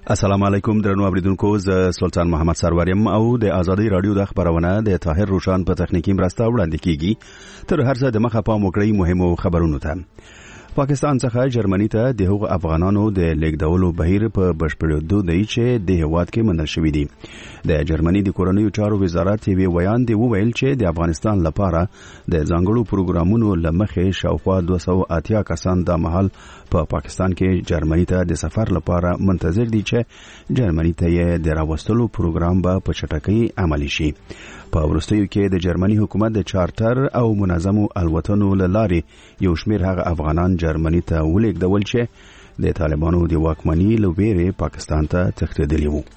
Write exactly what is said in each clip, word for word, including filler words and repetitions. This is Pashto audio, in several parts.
السلام علیکم درنو اوریدونکو، ز سلطان محمد سروریم او د ازادي رادیو د خبرونه د طاهر روشان په تخنیکی مرسته وړاندې کیږي. تر هر څه د مخه پام وکړئ مهمو خبرونو ته. پاکستان څخه جرمني ته د هغو افغانانو د لیږدولو بهیر په بشپړېدو دی چې د هیواد کې منل شوی دی. د جرمني د کورنیو چارو وزارت یې ویان دی وویل چې د افغانستان لپاره د ځانګړو پروګرامونو لمخې شاوخوا دوه سوه اتیا کسان د محل په پا پاکستان کې جرمني ته د سفر لپاره منتظر دي چې جرمني ته یې د راوستلو پروګرام به په چټکۍ عملي شي. په وروستیو کې د جرمني حکومت د چارټر او منظمو الوتنو له لارې یو شمېر هغه افغانان جرمني ته ولېږدول چې د طالبانو د واکمنۍ له ویرې پاکستان ته تښتېدلي وو.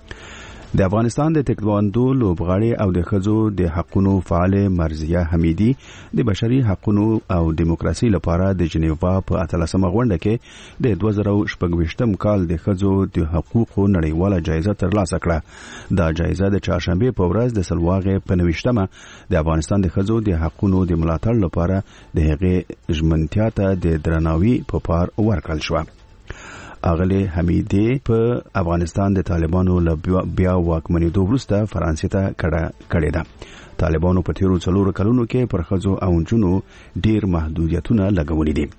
د افغانستان د تکواندو لوبغاړي او د ښځو د حقوقو فعال مرزیه حمیدي د بشري حقوقو او دیموکراسي لپاره د جنیوا په اتلسمه غونډه کې د دوه زره شپږ ویشتم کال د ښځو د حقوقو نړیواله جایزه ترلاسه کړه. دا جایزه د چهارشنبه په ورځ د سلواغې په نوښتمه د افغانستان د ښځو د حقوقو د ملاتړ لپاره د هغې ژمنتیا ته د درناوي په پار ورکړل شو. اغلی حمیدی په افغانستان د طالبانو له بیا واکمنېدو وروسته فرانسې ته کړه ده. طالبانو په تیرو څلورو کلونو کې پر ښځو او نجونو ډیر محدودیتونه لګولي دي.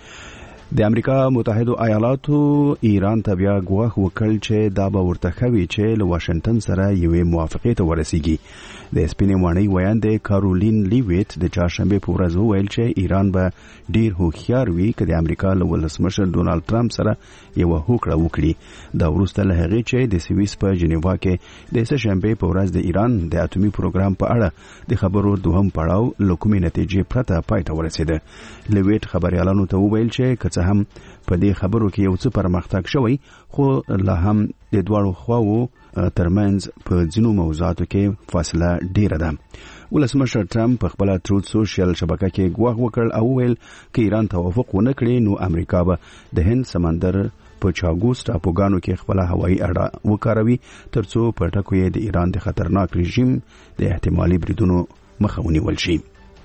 د امریکا متحده ایالاتو ایران ته بیا ګواښ وکړ چې دا به ورته ښوي چې له واشنگټن سره یوې موافقې ته ورسیږي. د سپینې ماڼۍ ویان د کارولین لیویت د چهارشنبه په ورځ وویل چې ایران به ډیر هوښیار وي که د امریکا له ولسمشر ډونالد ټرمپ سره یو هوکړه وکړي. دا وروسته له هغې چې د سویس په جنیوا کې د سهشنبه په ورځ د ایران د اټومي پروګرام په اړه د خبرو دوهم پړاو له کومې نتیجې پرته پای ته ورسېده. لیویت خبريالانو ته وویل چې که څه هم په دې خبرو کې یو څه پرمختګ شوی، خو لا هم د دواړو خواو ترمنځ په ځینو موضوعاتو کې فاصله ډیره ده. ولسمشر ټرمپ په خپل تروت سوشل شبکه کې ګواښ وکړ او ویل که ایران توافق ونه کړي نو امریکا به د هند سمندر په چاګوس ټاپوګانو کې خپل هوایي اډه وکاروي ترڅو په ټکو یې د ایران د خطرناک رژیم د احتمالي بریدونو مخه ونیول شي.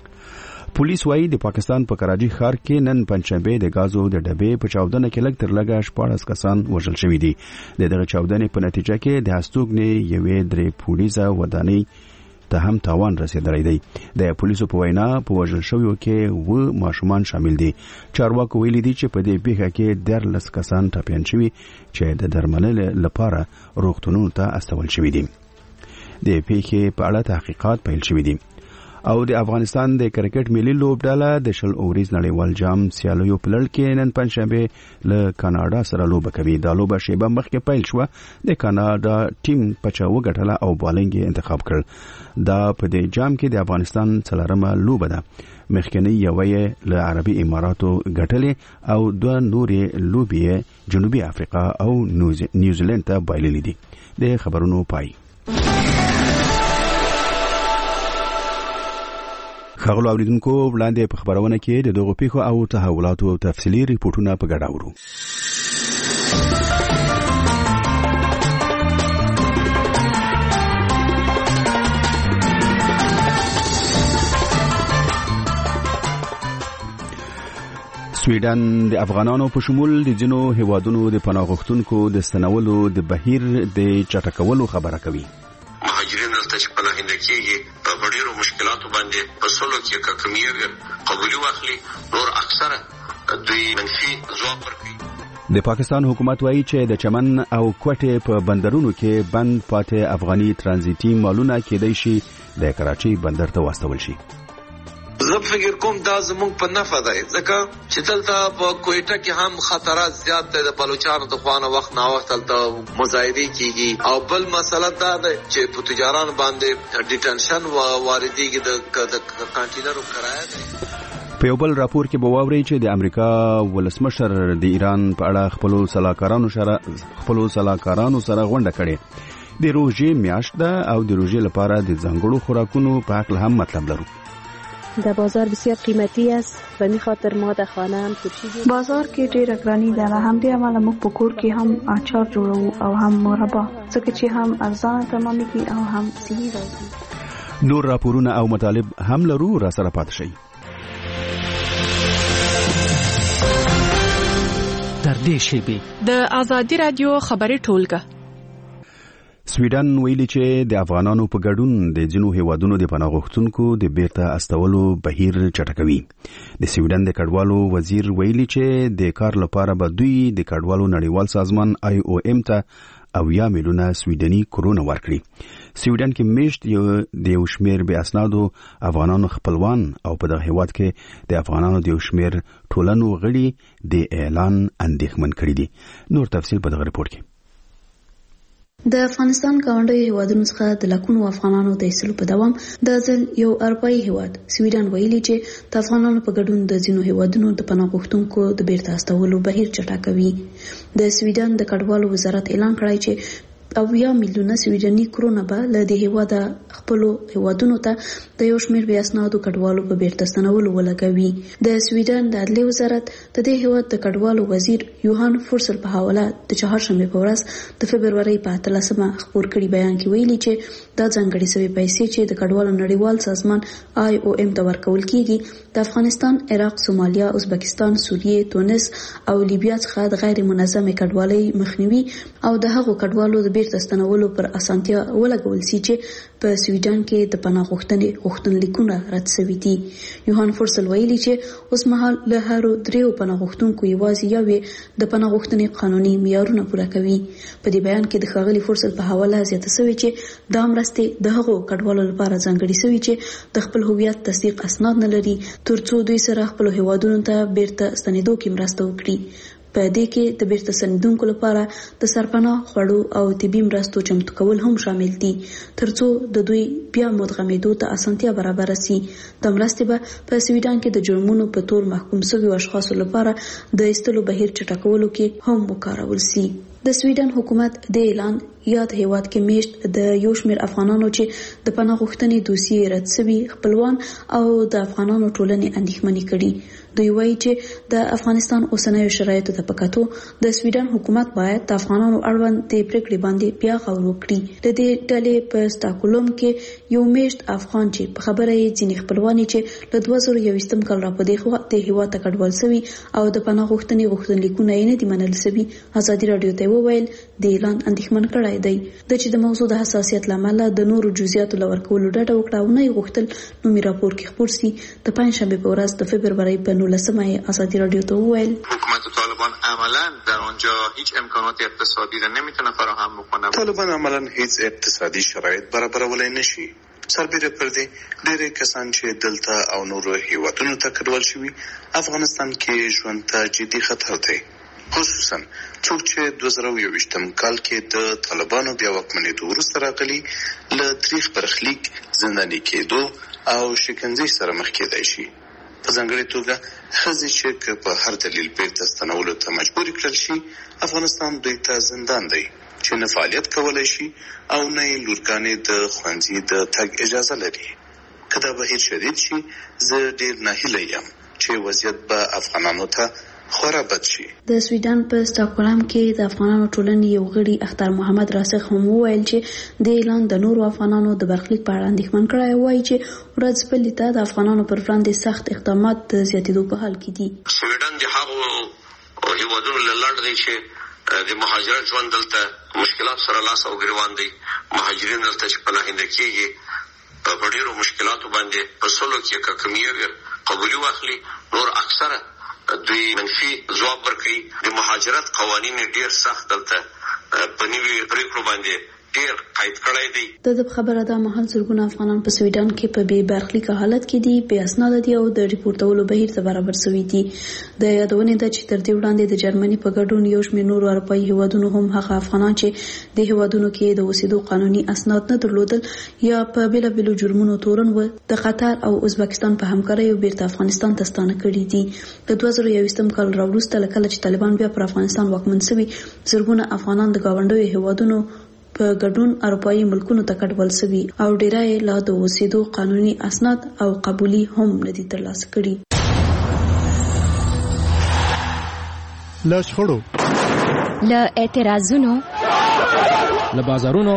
پولیس وايي د پاکستان په کراچي ښار کې نن پنځشنبه د غازو د ډبې په چاودنه کې لږ تر لږه شپاړس کسان وژل شوي دي. د دغه چاودنې په نتیجه کې د هستوګنې یوې درې پولیسه ودانۍ ته هم تاوان رسیدلی دی. د پولیسو په وینا په وژل شویو کې و ماشومان شامل دي. چارواکو ویلي دي چې په دې پیښه کې دیارلس کسان ټپیان شوي چې د درملنې لپاره روغتونونو ته استول شوي دي. د پیښې په اړه تحقیقات پیل شوي دي. او د افغانستان د کرکټ ملي لوبډله د شل اوریز نړیوال جام سیالیو په لړ کې نن پنځشنبه له کاناډا سره لوبه کوي. دا لوبه شیبه مخکې پیل شوه. د کاناډا ټیم پچا وګټله او بالنګ یې انتخاب کړ. دا په دې جام کې د افغانستان څلورمه لوبه ده. مخکنی یوه یې له عربي اماراتو ګټلې او دوه نورې لوبې جنوبي افریقا او نیوزیلند ته بایللې دي. د خبرونو پای. خغلو اوریدونکو، وړاندې په خبرونه کې د دغو پیښو او تحولاتو تفصیلي ریپورتونه په ګډه اورو. سویډن د افغانانو په شمول د ځینو هیوادونو د پناه غوښتونکو د ستنولو د بهیر د چټکولو خبره کوي. مهاجرین دلته چې پناهنده کېږي په ډېرو مشکلاتو باندې په سلو کې که کمیږي قبولي واخلي، نور اکثره دوی منفي ځواب ورکوي. د پاکستان حکومت وایي چې د چمن او کوټې په بندرونو کې بند پاتې افغاني ترانزیتي مالونه کېدای شي د کراچي بندر ته واستول شي. زه فکر کوم دا زموږ په نفع دی، ځکه چې دلته په کوټه کې هم خطرات زیات دي. د بلوچستان د خوانه وخت نا وخت دلته مظاهرې کیږي او بل مسله دا ده چې په تجاران باندې ډیټنشن واردېږي د کانټینرو کرایه ده. په یو بل راپور کې به واورئ چې د امریکا ولسمشر د ایران په اړه خپلو سلاکارانو سره خپلو سلاکارانو سره غونډه کړې. د روژې میاشت ده او د روژې لپاره د ځانګړو خوراکونو په اړه هم مطلب لرو. در بازار بسیار قیمتی است و می خاطر ما در خانه هم ترشی بازار کې ډېر ګرانی ده و هم دې عمله موږ په کور کې هم اچار جوړو او هم مربا، ځکه چې هم ارزانه تمامي کې او هم صحي راځي. نور راپورونه او مطالب هم لرو، را سره پات شئ. تر دې شیبې د ازادي رادیو خبري ټولګه. سویډن ویلي چې د افغانانو په ګډون د ځینو هیوادونو د پناه غوښتونکو د بیرته استولو بهیر چټکوي. د سویډن د کډوالو وزیر ویلي چې د کار لپاره به دوی د کډوالو نړیوال سازمان آی او ایم ته اویا میلیونه سویډني کرونه ورکړي. سویډن کې میشت د یو شمیر بې اسنادو افغانانو خپلوان او په دغه هیواد کې د افغانانو د یو شمیر ټولنو غړي د اعلان اندېښمن کړي دي. نور تفصیل په دغه رپورت کې. د افغانستان ګاونډي هیوادونو څخه د لکونو افغانانو د ایستلو په دوام د ځل یو اروپایي هیواد سویډن ویلي چې د افغانانو په ګډون د ځینو هیوادونو د پناه غوښتونکو د بیرته استولو بهیر چټکوي. د سویډن د کډوالو وزارت اعلان کړی چې اویا میلیونه سویډني کرونه به له دې هیواده خپلو هیوادونو ته د یو شمېر بې اسنادو کډوالو په بیرته ستنولو ولګوي. د سویډن د عدلیې وزارت د دې هیواد د کډوالو وزیر یوهان فورسل په حواله د چهارشنبې په ورځ د فبرورۍ په اتلسمه خپور کړي بیان کې ویلي چې دا ځانګړې شوې پیسې چې د کډوالو نړیوال سازمان آی او ایم ته ورکول کیږي د افغانستان، عراق، سومالیا، ازبکستان، سوریې، تونس او لیبیا څخه د غیر منظمې کډوالۍ مخنیوي او د هغو کډوالو د بیرته ستنولو پر اسانتیا ولګول سي چې په سویډن کې د پناه غوښتنې غوښتنلیکونه رد شوي دي. یوهان فورسل ویلي چې اوس مهال له هرو دریو پناه غوښتونکو یوازې یوې د پناه غوښتنې قانوني معیارونه پوره کوي. په دې بیان کې د ښاغلي فورسل په حواله زیاته شوې چې دا مرستې د هغو کډوالو لپاره ځانګړې شوي چې د خپل هویت تصدیق اسناد نه لري ترڅو دوی سره خپل هیوادونو ته بیرته ستنېدو کې مرسته وکړي. په دې کې د بیرته ستنېدونکو لپاره د سرپناه خوړو او طبي مرستو چمتو کول هم شامل دي ترڅو د دوی بیا مدغمېدو ته اسانتیا برابره سي. د مرستې به په سویډن کې د جرمونو په تور محکوم شویو اشخاصو لپاره د ایستلو بهیر چټکولو کې هم وکارول سي. د سویډن حکومت د اعلان یاد هیواد کې میشت د یو شمېر افغانانو چې د پناه غوښتنې دوسیې رد شوي خپلوان او د افغانانو ټولنې اندېښمنې کړي. دوی وایي چې د افغانستان اوسنیو شرایطو ته په کتو د سویډن حکومت باید د افغانانو اړوند د پریکړې باندې بیا غور وکړي. د دې ډلې په سټاکهولم کې یو میشت افغان چې په خبره یې ځینې خپلوان چې له دوه زره یوویشتم کال راپدې د هیواد ته کډوال شوي او د پناه غوښتنې غوښتنلیکونه یې نه دي منل شوي ازادي راډیو ته وویل د اعلان اندېښمن کړی دی. د چې د موضوع د حساسیت له امله د نورو جزئیاتو له ورکولو ډډه وکړه او نه یې غوښتل نومي راپور کې خپور سي. د پنجشنبې په ورځ د فبرورۍ په نولسمه یې ازادي راډیو ته وویل حکومت طالبان عملا در آنجا هیچ امکانات اقتصادی را نمیتونه فراهم بکنه. طالبان عملا هیڅ اقتصادي شرایط برابرولای نشي. سربیره پر دې ډېر کسان چې دلته او نورو هیوادونو ته کډوال شوي افغانستان کې ژوند ته جدي خطر دی، خصوصا څوک چې دوه زره یوویشتم کال کې د طالبانو بیا واکمنېدو وروسته راغلي له تاریخ برخلیک زنداني کېدو او شکنجې سره مخ کېدای شي. په ځانګړې توګه ښځې چې په هر دلیل بیرته ستنولو ته مجبور کړل شي افغانستان دوی ته زندان دی چې نه فعالیت کولی شي او نه یې لورګانې د ښوونځي د تګ اجازه لري. که دا بهیر شدید شي زه ډېر ناهیلی یم چې وضعیت به افغانانو ته خورا بد شي. د سویډن په سټاکهولم کې د افغانانو ټولنې یو غړي اختر محمد راسخ هم وویل چې د اعلان د نورو افغانانو د برخلیک په اړه اندېښمن کړی. وایي چې ورځپلي ته د افغانانو پر وړاندې سخت اقدامات د زیاتېدو په حال کې دي. سویډن د هغو هیوادونو له لړ دی چې د مهاجرت ژوند دلته مشکلات سره لاس او ګریوان دی. مهاجرین دلته چې پناهنده کېږي په ډېرو مشکلاتو باندې په سلو کې که کمیږي قبولي واخلي نور اکثره دوی منفي ځواب ورکوي. د مهاجرت قوانین ډېر سخت دلته په نوي پرېکړو باندې ډېر قید کړی دی. د خبره دا مهال زرګونه افغانان په سویډن کې په بې برخلیکه حالت کې دي، بې اسناده دي او د ریپورټولو بهیر ته برابر شوي دي. د یادونې ده چې تر دې وړاندې د جرمني په ګډون یو شمېر نورو اروپایي هیوادونو هم هغه افغانان چې د هیوادونو کې د اوسېدو قانوني اسناد نه درلودل یا په بېلابېلو جرمونو تورن و د قطر او ازبکستان په همکاریو بیرته افغانستان ته ستانه کړي دي. د دوه زره یوویشتم کال راوروسته له کله چې طالبان بیا پر افغانستان واکمن شوي زرګونه افغانان د ګاونډیو هیوادونو په ګډون اروپایي ملکونو ته کډوال شوي او ډیری یې لا د اوسېدو قانوني اسناد او قبولي هم نه دي ترلاسه کړي. له شخړو، له اعتراضونو، له بازارونو،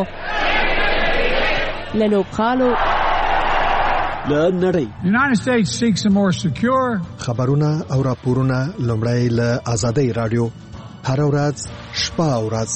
له لوبغالو، له نړۍ United States seeks a more secure خبرونه او راپورونه لومړی له آزادۍ رادیو هر ورځ شپه او ورځ.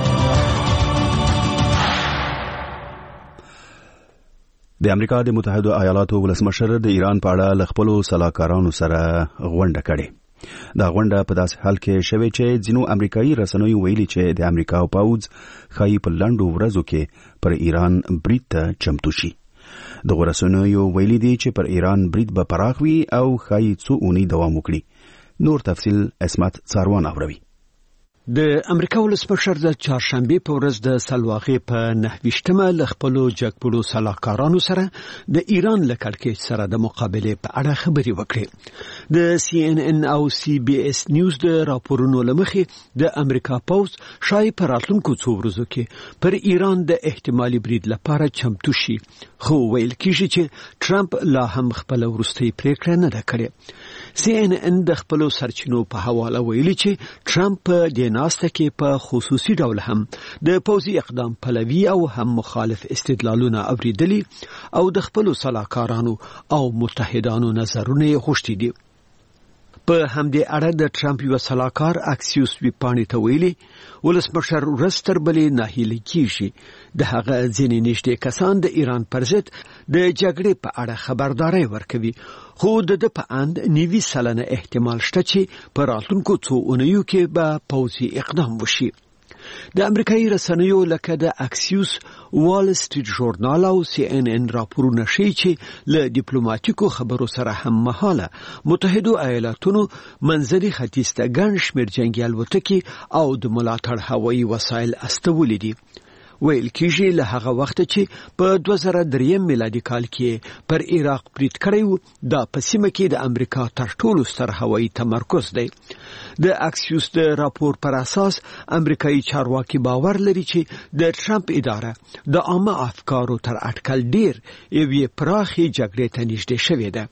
د امریکا د متحده ایالاتو ولسمشر د ایران په اړه ل خپل سلاکارانو سره غونډه کړې. دا غونډه په داسې حال کې شوې چې ځینو امریکایي رسنیو ویلي چې د امریکا پوځ خای په لنډو ورځو کې پر ایران برید ته چمتو شي. د رسنیو ویلي دي چې پر ایران برید به پراخ وي او خای څو اونۍ دوام وکړي. نور تفصیل اسمت څاروان اوروي. د امریکا ولسمشر د چهارشنبه په ورځ د سلواغې په نهویشتمه ل خپل جګپړو سلاکارانو سره د ایران له کړکېچ سره د مقابله په اړه خبرې وکړې. د سی ان ان او سی بي اس نیوز د راپورونو لمخې د امریکا پوځ شای پر راتلونکو څو ورځو کې پر ایران د احتمالي برید لپاره چمتو شي، خو ویل کېږي چې ټرمپ لا هم خپل وروستي پریکړه نه ده کړې. سی ان ان د خپل سرچینو په حواله ویلي چې ټرمپ د ناسته کې په خصوصي ډول هم د پوځي اقدام پلوي او هم مخالف استدلالونه اوریدلي او د خپل سلاکارانو او متحدانو نظرونه غوښتي دي. په همدې اړه د ټرمپ یو سلاکار اکسیوس ویپانی ته ویلي ولسمشر ورستر بلې ناهیلي کیږي. د هغه ځینې نږدې کسان د ایران پر ضد د جګړې په اړه خبرداري ورکوي، خو د په اند نیوي سلنه احتمال شته چې په راتلونکو څو اونیو کې به پوځي اقدام وشي. د امریکایي رسنیو لکه د اکسیوس، وال سټریټ ژورنال او سی ان ان راپورونه ښیي چې له ډیپلوماټیکو خبرو سره هم مهاله متحده ایالاتونو منځني ختیځ ته ګڼ شمېر جنګي الوتکې او د ملاتړ هوایي وسایل استولي دي. ویل کېږي له هغه وخت چې په دوه زره درې میلادي کال کې پر عراق برید کړی و، دا په سیمه کې د امریکا تر ټولو ستر هوایي تمرکز دی. د اکسیوس د راپور پر اساس امریکایي چارواکي باور لري چې د ټرمپ اداره د عامه افکارو تر اټکل ډیر یوې پراخې جګړې ته نږدې شوې ده.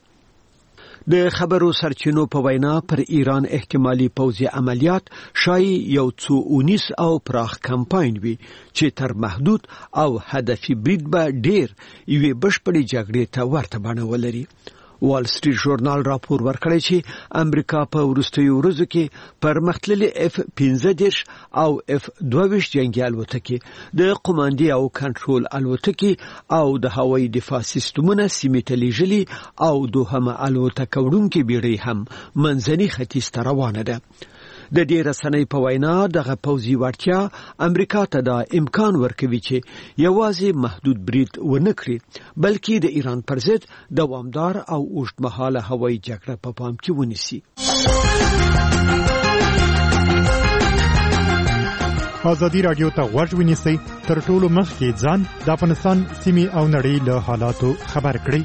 د خبرو سرچینو په وینا پر ایران احتمالي پوځي عملیات شایي یو څو اونیس او پراخ کمپاین وي چې تر محدود او هدفي برید به ډیر یوې بشپړې جګړې ته ورته بڼه ولري. وال سټریټ ژورنال راپور ورکړی چې امریکا په وروستیو ورځو کې پرمختللي اف پنځه دېرش او اف دوه ویشت جنگي الوتکې، د قوماندې او کنټرول الوتکې او د هوایي دفاع سیستمونه سیمې ته لیږلي او دوهمه الوتکه وړونکې بیړۍ هم منځني ختیځ ته روانه ده. د دې رسنۍ په وینا دغه پوځي وړتیا امریکا ته دا امکان ورکوي چې یوازې محدود برید ونه کړي، بلکې د ایران پر ضد دوامدار او اوږدمهاله هوایي جګړه په پام کې ونیسي. ازادي راډیو ته غوږ ونیسئ، تر ټولو مخکې ځان د افغانستان سیمې او نړۍ له حالاتو خبر کړئ.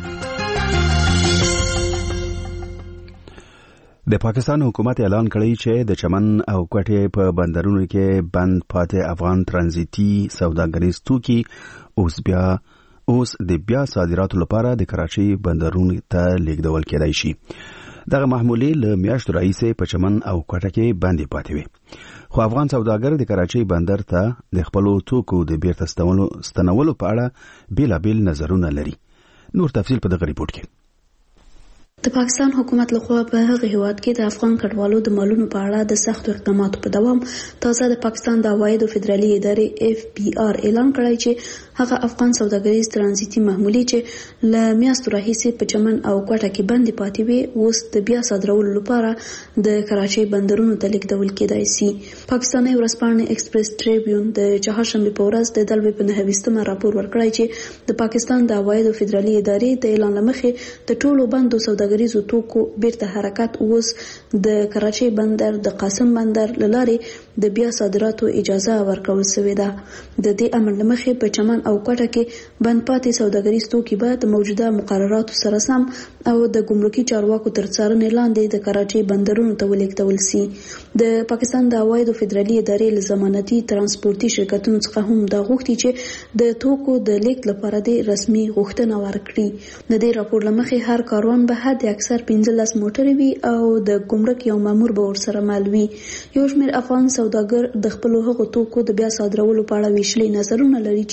د پاکستان حکومت اعلان کړی چې د چمن او کوټې په بندرونو کې بند پاتې افغان ترانزیتي سوداګریز توکي اوس بیا اوس د بیا صادراتو لپاره د کراچۍ بندرونو ته لیږدول کېدای شي. دغه محمولې له میاشتو راهیسې په چمن او کوټه کې بندې پاتې وي، خو افغان سوداګر د کراچۍ بندر ته د خپلو توکو د بیرته ستنولو په اړه بیلابیل نظرونه لري. نور تفصیل په دغه ریپورت کې. د پاکستان حکومت لخوا په هغه هیواد کې د افغان کډوالو د مالونو په اړه د سختو اقداماتو په دوام تازه د پاکستان د عوایدو فدرالي ادارې اف پی آر اعلان کړی چې هغه افغان سوداګریز ترانزیتي محمولې چې له میاشتو راهیسې په چمن او کوټه کې بندې پاتې وي اوس د بیا صادرولو لپاره د کراچۍ بندرونو ته لیږدول کېدای شي. پاکستاني ورځپاڼې ایکسپریس ټریبیون د چهارشنبه په ورځ د دلوي په نهویشتمه راپور ورکړی چې د پاکستان د عوایدو فدرالي ادارې د اعلان لمخې د ټولو بندو سوداګریزو توکو بیرته حرکت اوس د کراچۍ بندر د قاسم بندر لارې د بیا صادراتو اجازه ورکول شوې ده. د دې امر لمخې په چمن او کوټه کې بند پاتې سوداګریز توکي به د موجوده مقرراتو سره سم او د ګمرکي چارواکو تر څارنې لاندې د کراچۍ بندرونو ته ولیږدول شي. د پاکستان د عوایدو فدرالي ادارې له ضمانتي ترانسپورتي شرکتونو څخه هم دا غوښتي چې د توکو د لیږد لپاره د رسمي غوښتنه ورکړي. د دې راپور لمخې هر کاروان به حد اکثر پنځلس موټرې وي او د ګمرک یو مامور به ورسره مل وي. یو شمېر افغان سوداګر د خپلو هغو توکو د بیا صادرولو په اړه ویشلي نظرونه لري چې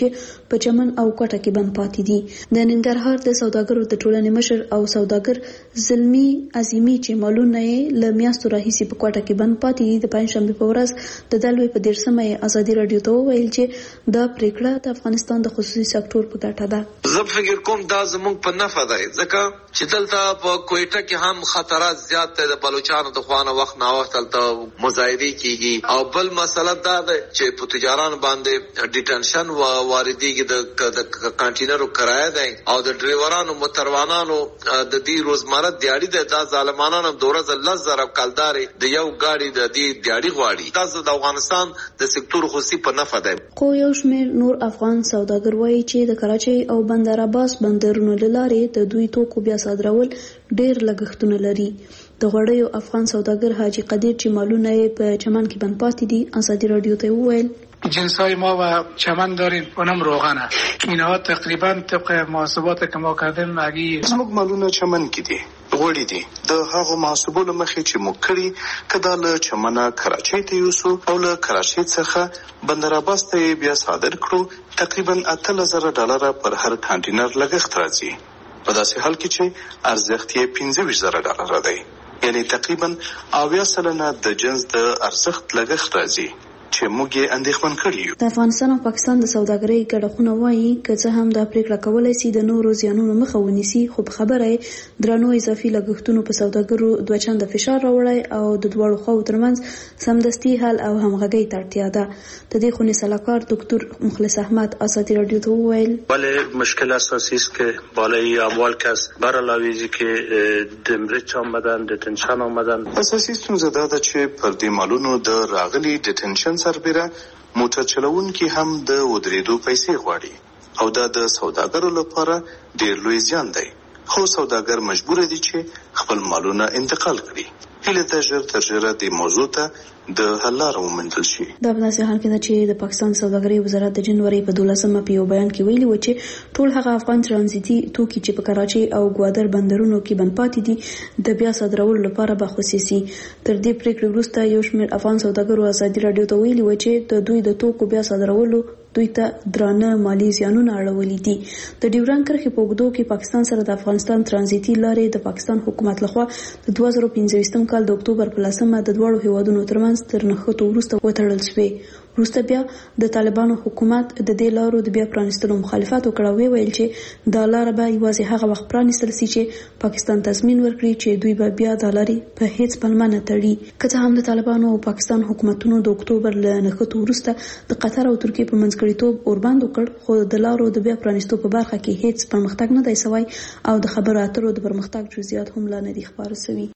په چمن او کوټه کې بند پاتې دي. د ننګرهار د سوداګرو د ټولنې مشر او سوداګر زلمی عظیمی چې مالونه یې له میاشتو راهیسې په کوټه کې بند پاتې دي، د پنځشنبې په ورځ د دلوي په دیرشمه ازادي رادیو ته وویل چې دا پریکړه د افغانستان د خصوصي سکتور په ګټه ده. زه فکر کوم دا زموږ په نفع ده، ځکه چې دلته په کوټه کې هم خطرات زیات دي، د بلوچستان د خوانه وخت نه وخت دلته مظاهره کیږي، او بل مسله دا ده چې په تجاران باندې ډیټنشن و واردېږي، د کانټینرو کرایه ده او د ډرایورانو موټروانانو د دې روزمره دیاړي ده. دا ظالمانانو دورزه لزر کالداري د یو گاډي د دې دیاړي غواړي. دا د افغانستان د سکتور خصوصي په نفع ده. خو یو شمېر نور افغان سوداګر وایي چې د کراچۍ او بندر عباس بندرونو لارې د دوی توکو بیا صادرول ډېر لګښتونه لري. د غوړیو افغان سوداګر حاجی قدیر چې مالونه یې په چمن کې بند پاتې دي ازادي رادیو ته وویل جنسای ما و چمن داریم، اونم روغنه. اینها تقریبا طبق محاسبات که ما کردیم اگه زموږ مالونه چمن کې دي، غوړي دي. د هغو محاسبو له مخې چې موږ کړي کدا له چمنه کراچۍ ته یوسو او له کراچۍ څخه بندر عباس ته بیا صادر کړو، تقریبا اته زره ډالر پر هر کانټینر لګښت راځي، په داسې حال کې چې ارزښت یې پنځه ویشت زره ډالر دی، یعنی تقریبا اویا سلنه د جنس د ارزښت لګښت راځي چې موږ یې اندېښمن کړي یو. د افغانستان او پاکستان د سوداګرۍ ګډښتونه وایي که څه هم دا پریکړه کولای شي د نورو زیانونو مخه ونیسي، خو په خبره یې درنو اضافي لګښتونو په سوداګرو دوه چنده فشار راوړی او د دواړو خواو ترمنځ سمدستي حل او همغږۍ ته اړتیا ده. د دې خونې سلاکار دکتر مخلص احمد ازادي رادیو ته وویل ولی مشکل اساسی است که بالای اموال که است برعلاوه که دمرچ آمدن دتنشن آمدن. اساسی ستونزه دا ده چې پر دې مالونو د راغلي دتنشن سربیره موټر چلوونکي هم د ودرېدو پیسې غواړي او دا د سوداګرو لپاره ډېر لوی زیان دی، خو سوداګر مجبور دي چې خپل مالونه انتقال کړي. هله ته ژر تر ژره د موضوع ته د حل لاره وموندل شي. دا په داسې حال کې ده چې د پاکستان سوداګرۍ وزارت د جنوري په دولسمه په یو بیان کې ویلي و چې ټول هغه افغان ترانزیتي توکي چې په کراچۍ او ګوادر بندرونو کې بند پاتې دي د بیا صادرولو لپاره به خصوصي. تر دې پریکړې وروسته یو شمېر افغان سوداګرو ازادي رادیو ته ویلي و چې د دوی د توکو بیا صادرولو دوی ته درانه مالی زیانونه اړولي دي. د ډیورنډ کرښې په اوږدو کې پاکستان سره د افغانستان ترانزیتي لارې د پاکستان حکومت لخوا د دوه زره پنځه کال د اکتوبر په لسمه د دواړو هیوادونو ترمنځ تر نښتو وروسته وتړل شوې. وروسته بیا د طالبانو حکومت د دې لارو د بیا پرانیستلو مخالفت وکړ او ویل چې دا لار به یوازې هغه وخت پرانیستل شي چې پاکستان تضمین ورکړي چې دوی به بیا د لارې په هیڅ پلمه نه تړي. که څه هم د طالبانو او پاکستان حکومتونو د اکتوبر له نښتو وروسته د قطر او ترکیې په منځګړیتوب اوربند وکړ، خو د لارو د بیا پرانیستو په برخه کې هیڅ پرمختګ نه دی سوی او د خبرو اترو د پرمختګ جزئیات هم لا نه دي خبر شوي.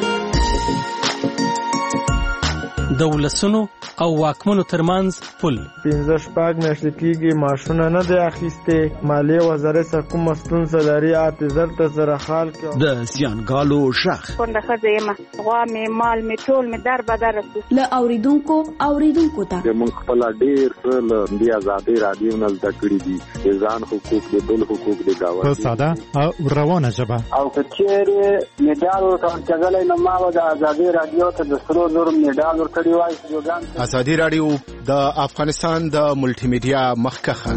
د ولسونو او واکمنو ترمنځ پل پنځه شپږ میاشتې کېږي معاشونه نه دی اخیستې، مالیې وزارت څخه کومه ستونزه لري اته زر ته سره حال کې د زیانګالو ژغ کونډه ښځه یم، غوا مې مال مې ټول مې در بدر رسو له اوریدونکو اوریدونکو ته موږ خپل ډېر څه له دې ازادي رادیو نه زده کړي دي، د ځان حقوق د بل حقوق د گاونډي په ساده او روانه ژبه. او که چیرې میډال ورکړل کېدلی نو ما به د ازادي رادیو ته د سرو زرو میډال ورکړی وای. ازادي رادیو د افغانستان د ملټي میډیا مخکخه.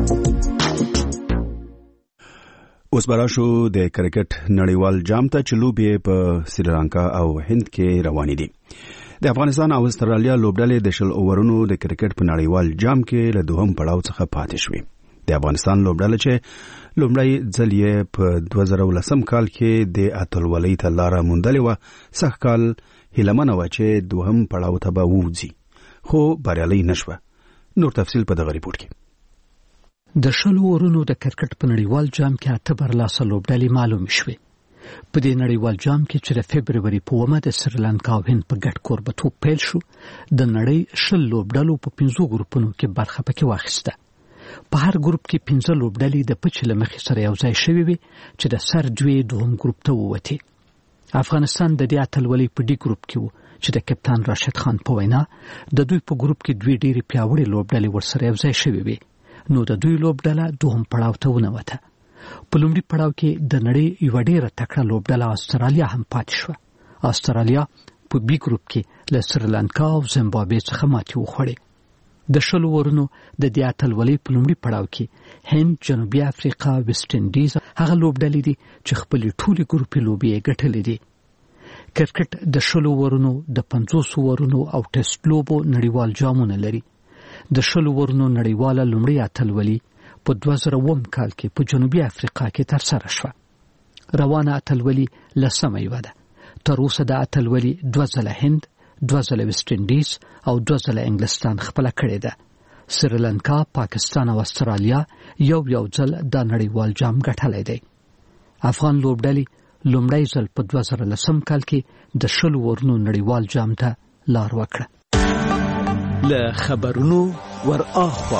اوس براشو د کرکټ نړیوال جام ته چې لوبې په سریلانکا او هند کې روانې دي. د افغانستان او استرالیا لوبډلې د شل اوورونو د کرکټ په نړیوال جام کې له دوهم پړاو څخه پاتې شوې. د افغانستان لوبډله چې لومړی ځل یې په دوه زره ولسم کال کې د اتلولۍ ته لاره موندلې وه، سږ کال هیلمنه وه چې دوهم پړاو ته به ووځي، خو بریالۍ نشوه. نور تفصیل په دغه ریپورت کې. د شلو اورونو د کرکټ په نړیوال جام کې اته برلاسه لوبډلې معلومې شوې. په دې نړیوال جام کې چې د فبروري په اوومه د سریلانکا او هند په ګډ کوربتوب پیل شو، د نړۍ شل لوبډلو په پنځو ګروپونو کې برخه پکې واخیسته. په هر ګروپ کې پنځه لوبډلې د پچې له مخې سره یو ځای شوې وې چې د سر دوی دوهم ګروپ ته ووتې. افغانستان د دې اتلولۍ په ډي ګروپ کې و چې د کپتان راشد خان په وینا د دوی په ګروپ کې دوی ډېرې پیاوړې لوبډلې ورسره یو ځای شوې وې، نو د دوی لوبډله دوهم پړاو ته ونوته. په لومړي پړاو کې د نړۍ یوه ډېره تکړه لوبډله استرالیا هم پاتې شوه. استرالیا په بي ګروپ کې له سریلانکا او زیمبابوې څخه ماتې وخوړې. د شلو ورونو د دې اتلولۍ په لومړي پړاو کې هند، جنوبي افریقا، ویسټ انډیز هغه لوبډلې دي چې خپلې ټولې ګروپي لوبې یې ګټلې دي. کرکټ د شلو ورونو، د پنځوسو ورونو او ټیسټ لوبو نړیوال جامونه لري. د شلو ورونو نړیواله لومړی اتلولي په دوه زره اووم کال کې په جنوبي افریقا کې ترسره شوه. روانه اتلولي لسمه یوه ده. تر اوسه د اتلولي دوه ځله هند، دوه ځله ویسټ انډیز او دوه ځله انګلستان خپله کړې ده. سریلانکا، پاکستان او استرالیا یو یو ځل دا نړیوال جام ګټلی دی. افغان لوبډلې لومړی ځل په دوه زره لسم کال کې د شلو ورونو نړیوال جام ته لار وکړه. له خبرونو ور اخوا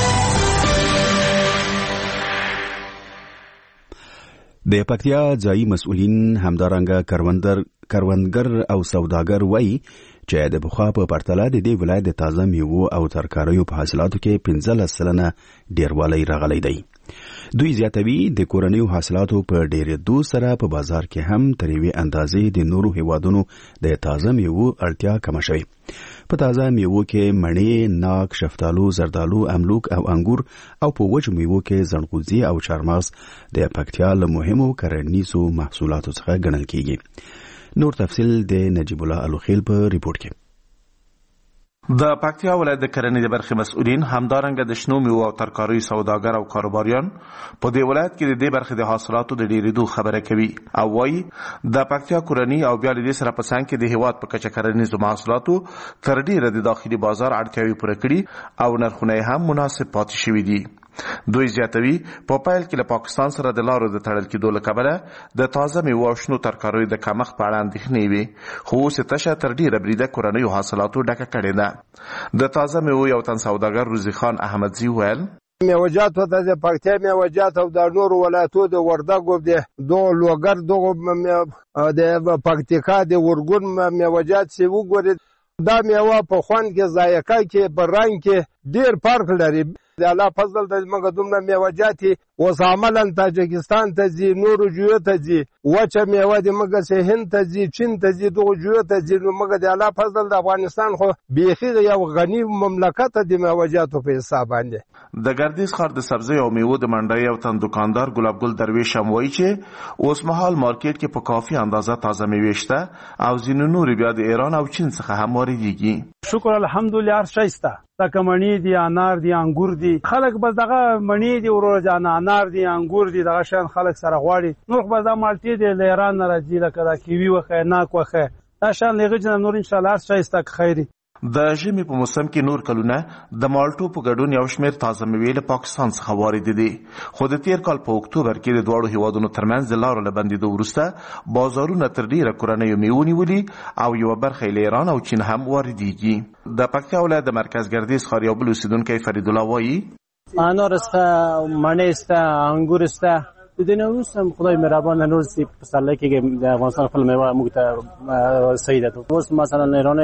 د پکتیا ځایي مسؤلین همدارنګه کروندګر کروندګر او سوداګر وایي چې د بخوا په پرتله د دې ولایت د تازه میوو او ترکاریو په حاصلاتو کې پنځلس سلنه ډیروالی راغلی دی. دوی زیاتوي د کورنیو حاصلاتو په ډیرېدو سره په بازار کې هم تر یوې اندازې د نورو هیوادونو د تازه میوو اړتیا کمه شوې. په تازه میوو کې مڼې، ناک، شفتالو، زردالو، املوک او انګور او په وچو میوو کې زنغوزي او چارمغز د پکتیا له مهمو کرنیزو محصولاتو څخه ګڼل کیږي. نور تفصیل د نجیب الله الوخیل په ریپورت کې. د پکتیا ولایت د کرنې د برخې مسؤلین همدارنګه د شنو میوو او ترکاریو سوداګر او کاروباریان په دې ولایت کې د دې برخې د حاصلاتو د ډیرېدو خبره کوي او وایي د پکتیا کورنۍ او بیا له دې سره په څنګ کې د هیواد په کچه کرنیزو محصولاتو تر ډیره د داخلي بازار اړتیاوې پوره کړي او نرخونه هم مناسب پاتې شوي دي. دوی زیاتوي په پایل کې له پاکستان سره د لارو د تړل کېدو له کبله د تازه میوو او شنو ترکاریو د کمښت په اړه اندېښنې وي، خو اوس یې تشه تر ډیره بریده کورنیو حاصلاتو ډکه کړې ده. د تازه میوو یو تن سوداګر روزي خان احمدزي ویل میوجات ته د پکتیا میوجات او د نورو ولایتو د وردګو د دو لوګر دغه د پکتیکا د ورګون میوجات سی وګوري دا میوه په خوند کې، ذایقه کې، په رنګ کې ډیر فرق لري. د الله فضل د موږ دومره میوجات اوس عملاً تاجکستان ته ځي، نورو جویو ته ځي، وچه میوه د موږ سه هند ته ځي، چین ته ځي، دغه جویو ته ځي. نو موږ د الله فضل د افغانستان خو بیخي یو غني مملکت د میوجاتو په حساب باندې. د ګردیز ښار د سبزی او میوو د منډۍ او تن دکاندار ګلاب ګل درویش هم وایي چې اوس مهال مارکیټ کې په کافي اندازه تازه میوې شته او ځینې نورې بیا د ایران او چین څخه هم واردېږي. شکر الحمدلله هر شی شته، لکه مڼې دي، انار دي، انګور دي. خلک بس دغه مڼې دي، ورور جان انار دي، انګور دي، دغه شیان خلک سره غواړي. نور بس دا مالټې دي له ایران نه راځي، لکه دا کیوي وخه، ناک وخه، دا شیان له غږ نور ان شاء الله هر شی شته خیري. د ژمي په موسم کې نور کلونه د مالټو په ګډون یو شمېر تازه میوې له پاکستان څخه واردې دي، خو د تیر کال په اکتوبر کې د دواړو هیوادونو ترمنځ د لارو له بندېدو وروسته بازارونه تر ډیره کورنیو میوو نیولي او یوه برخه یې له ایران او چین هم واردېږي. د پکتیا ولایت د مرکز ګردیز ښار یو بل اوسېدونکی فرید الله وایي انار شته، مڼې شته، انګور شته. د دې نه وروسته خدای مهربان نور سي په پسرلي کې د افغانستان خپل میوه موږ ته صحیح ده. اوس مثلا ایران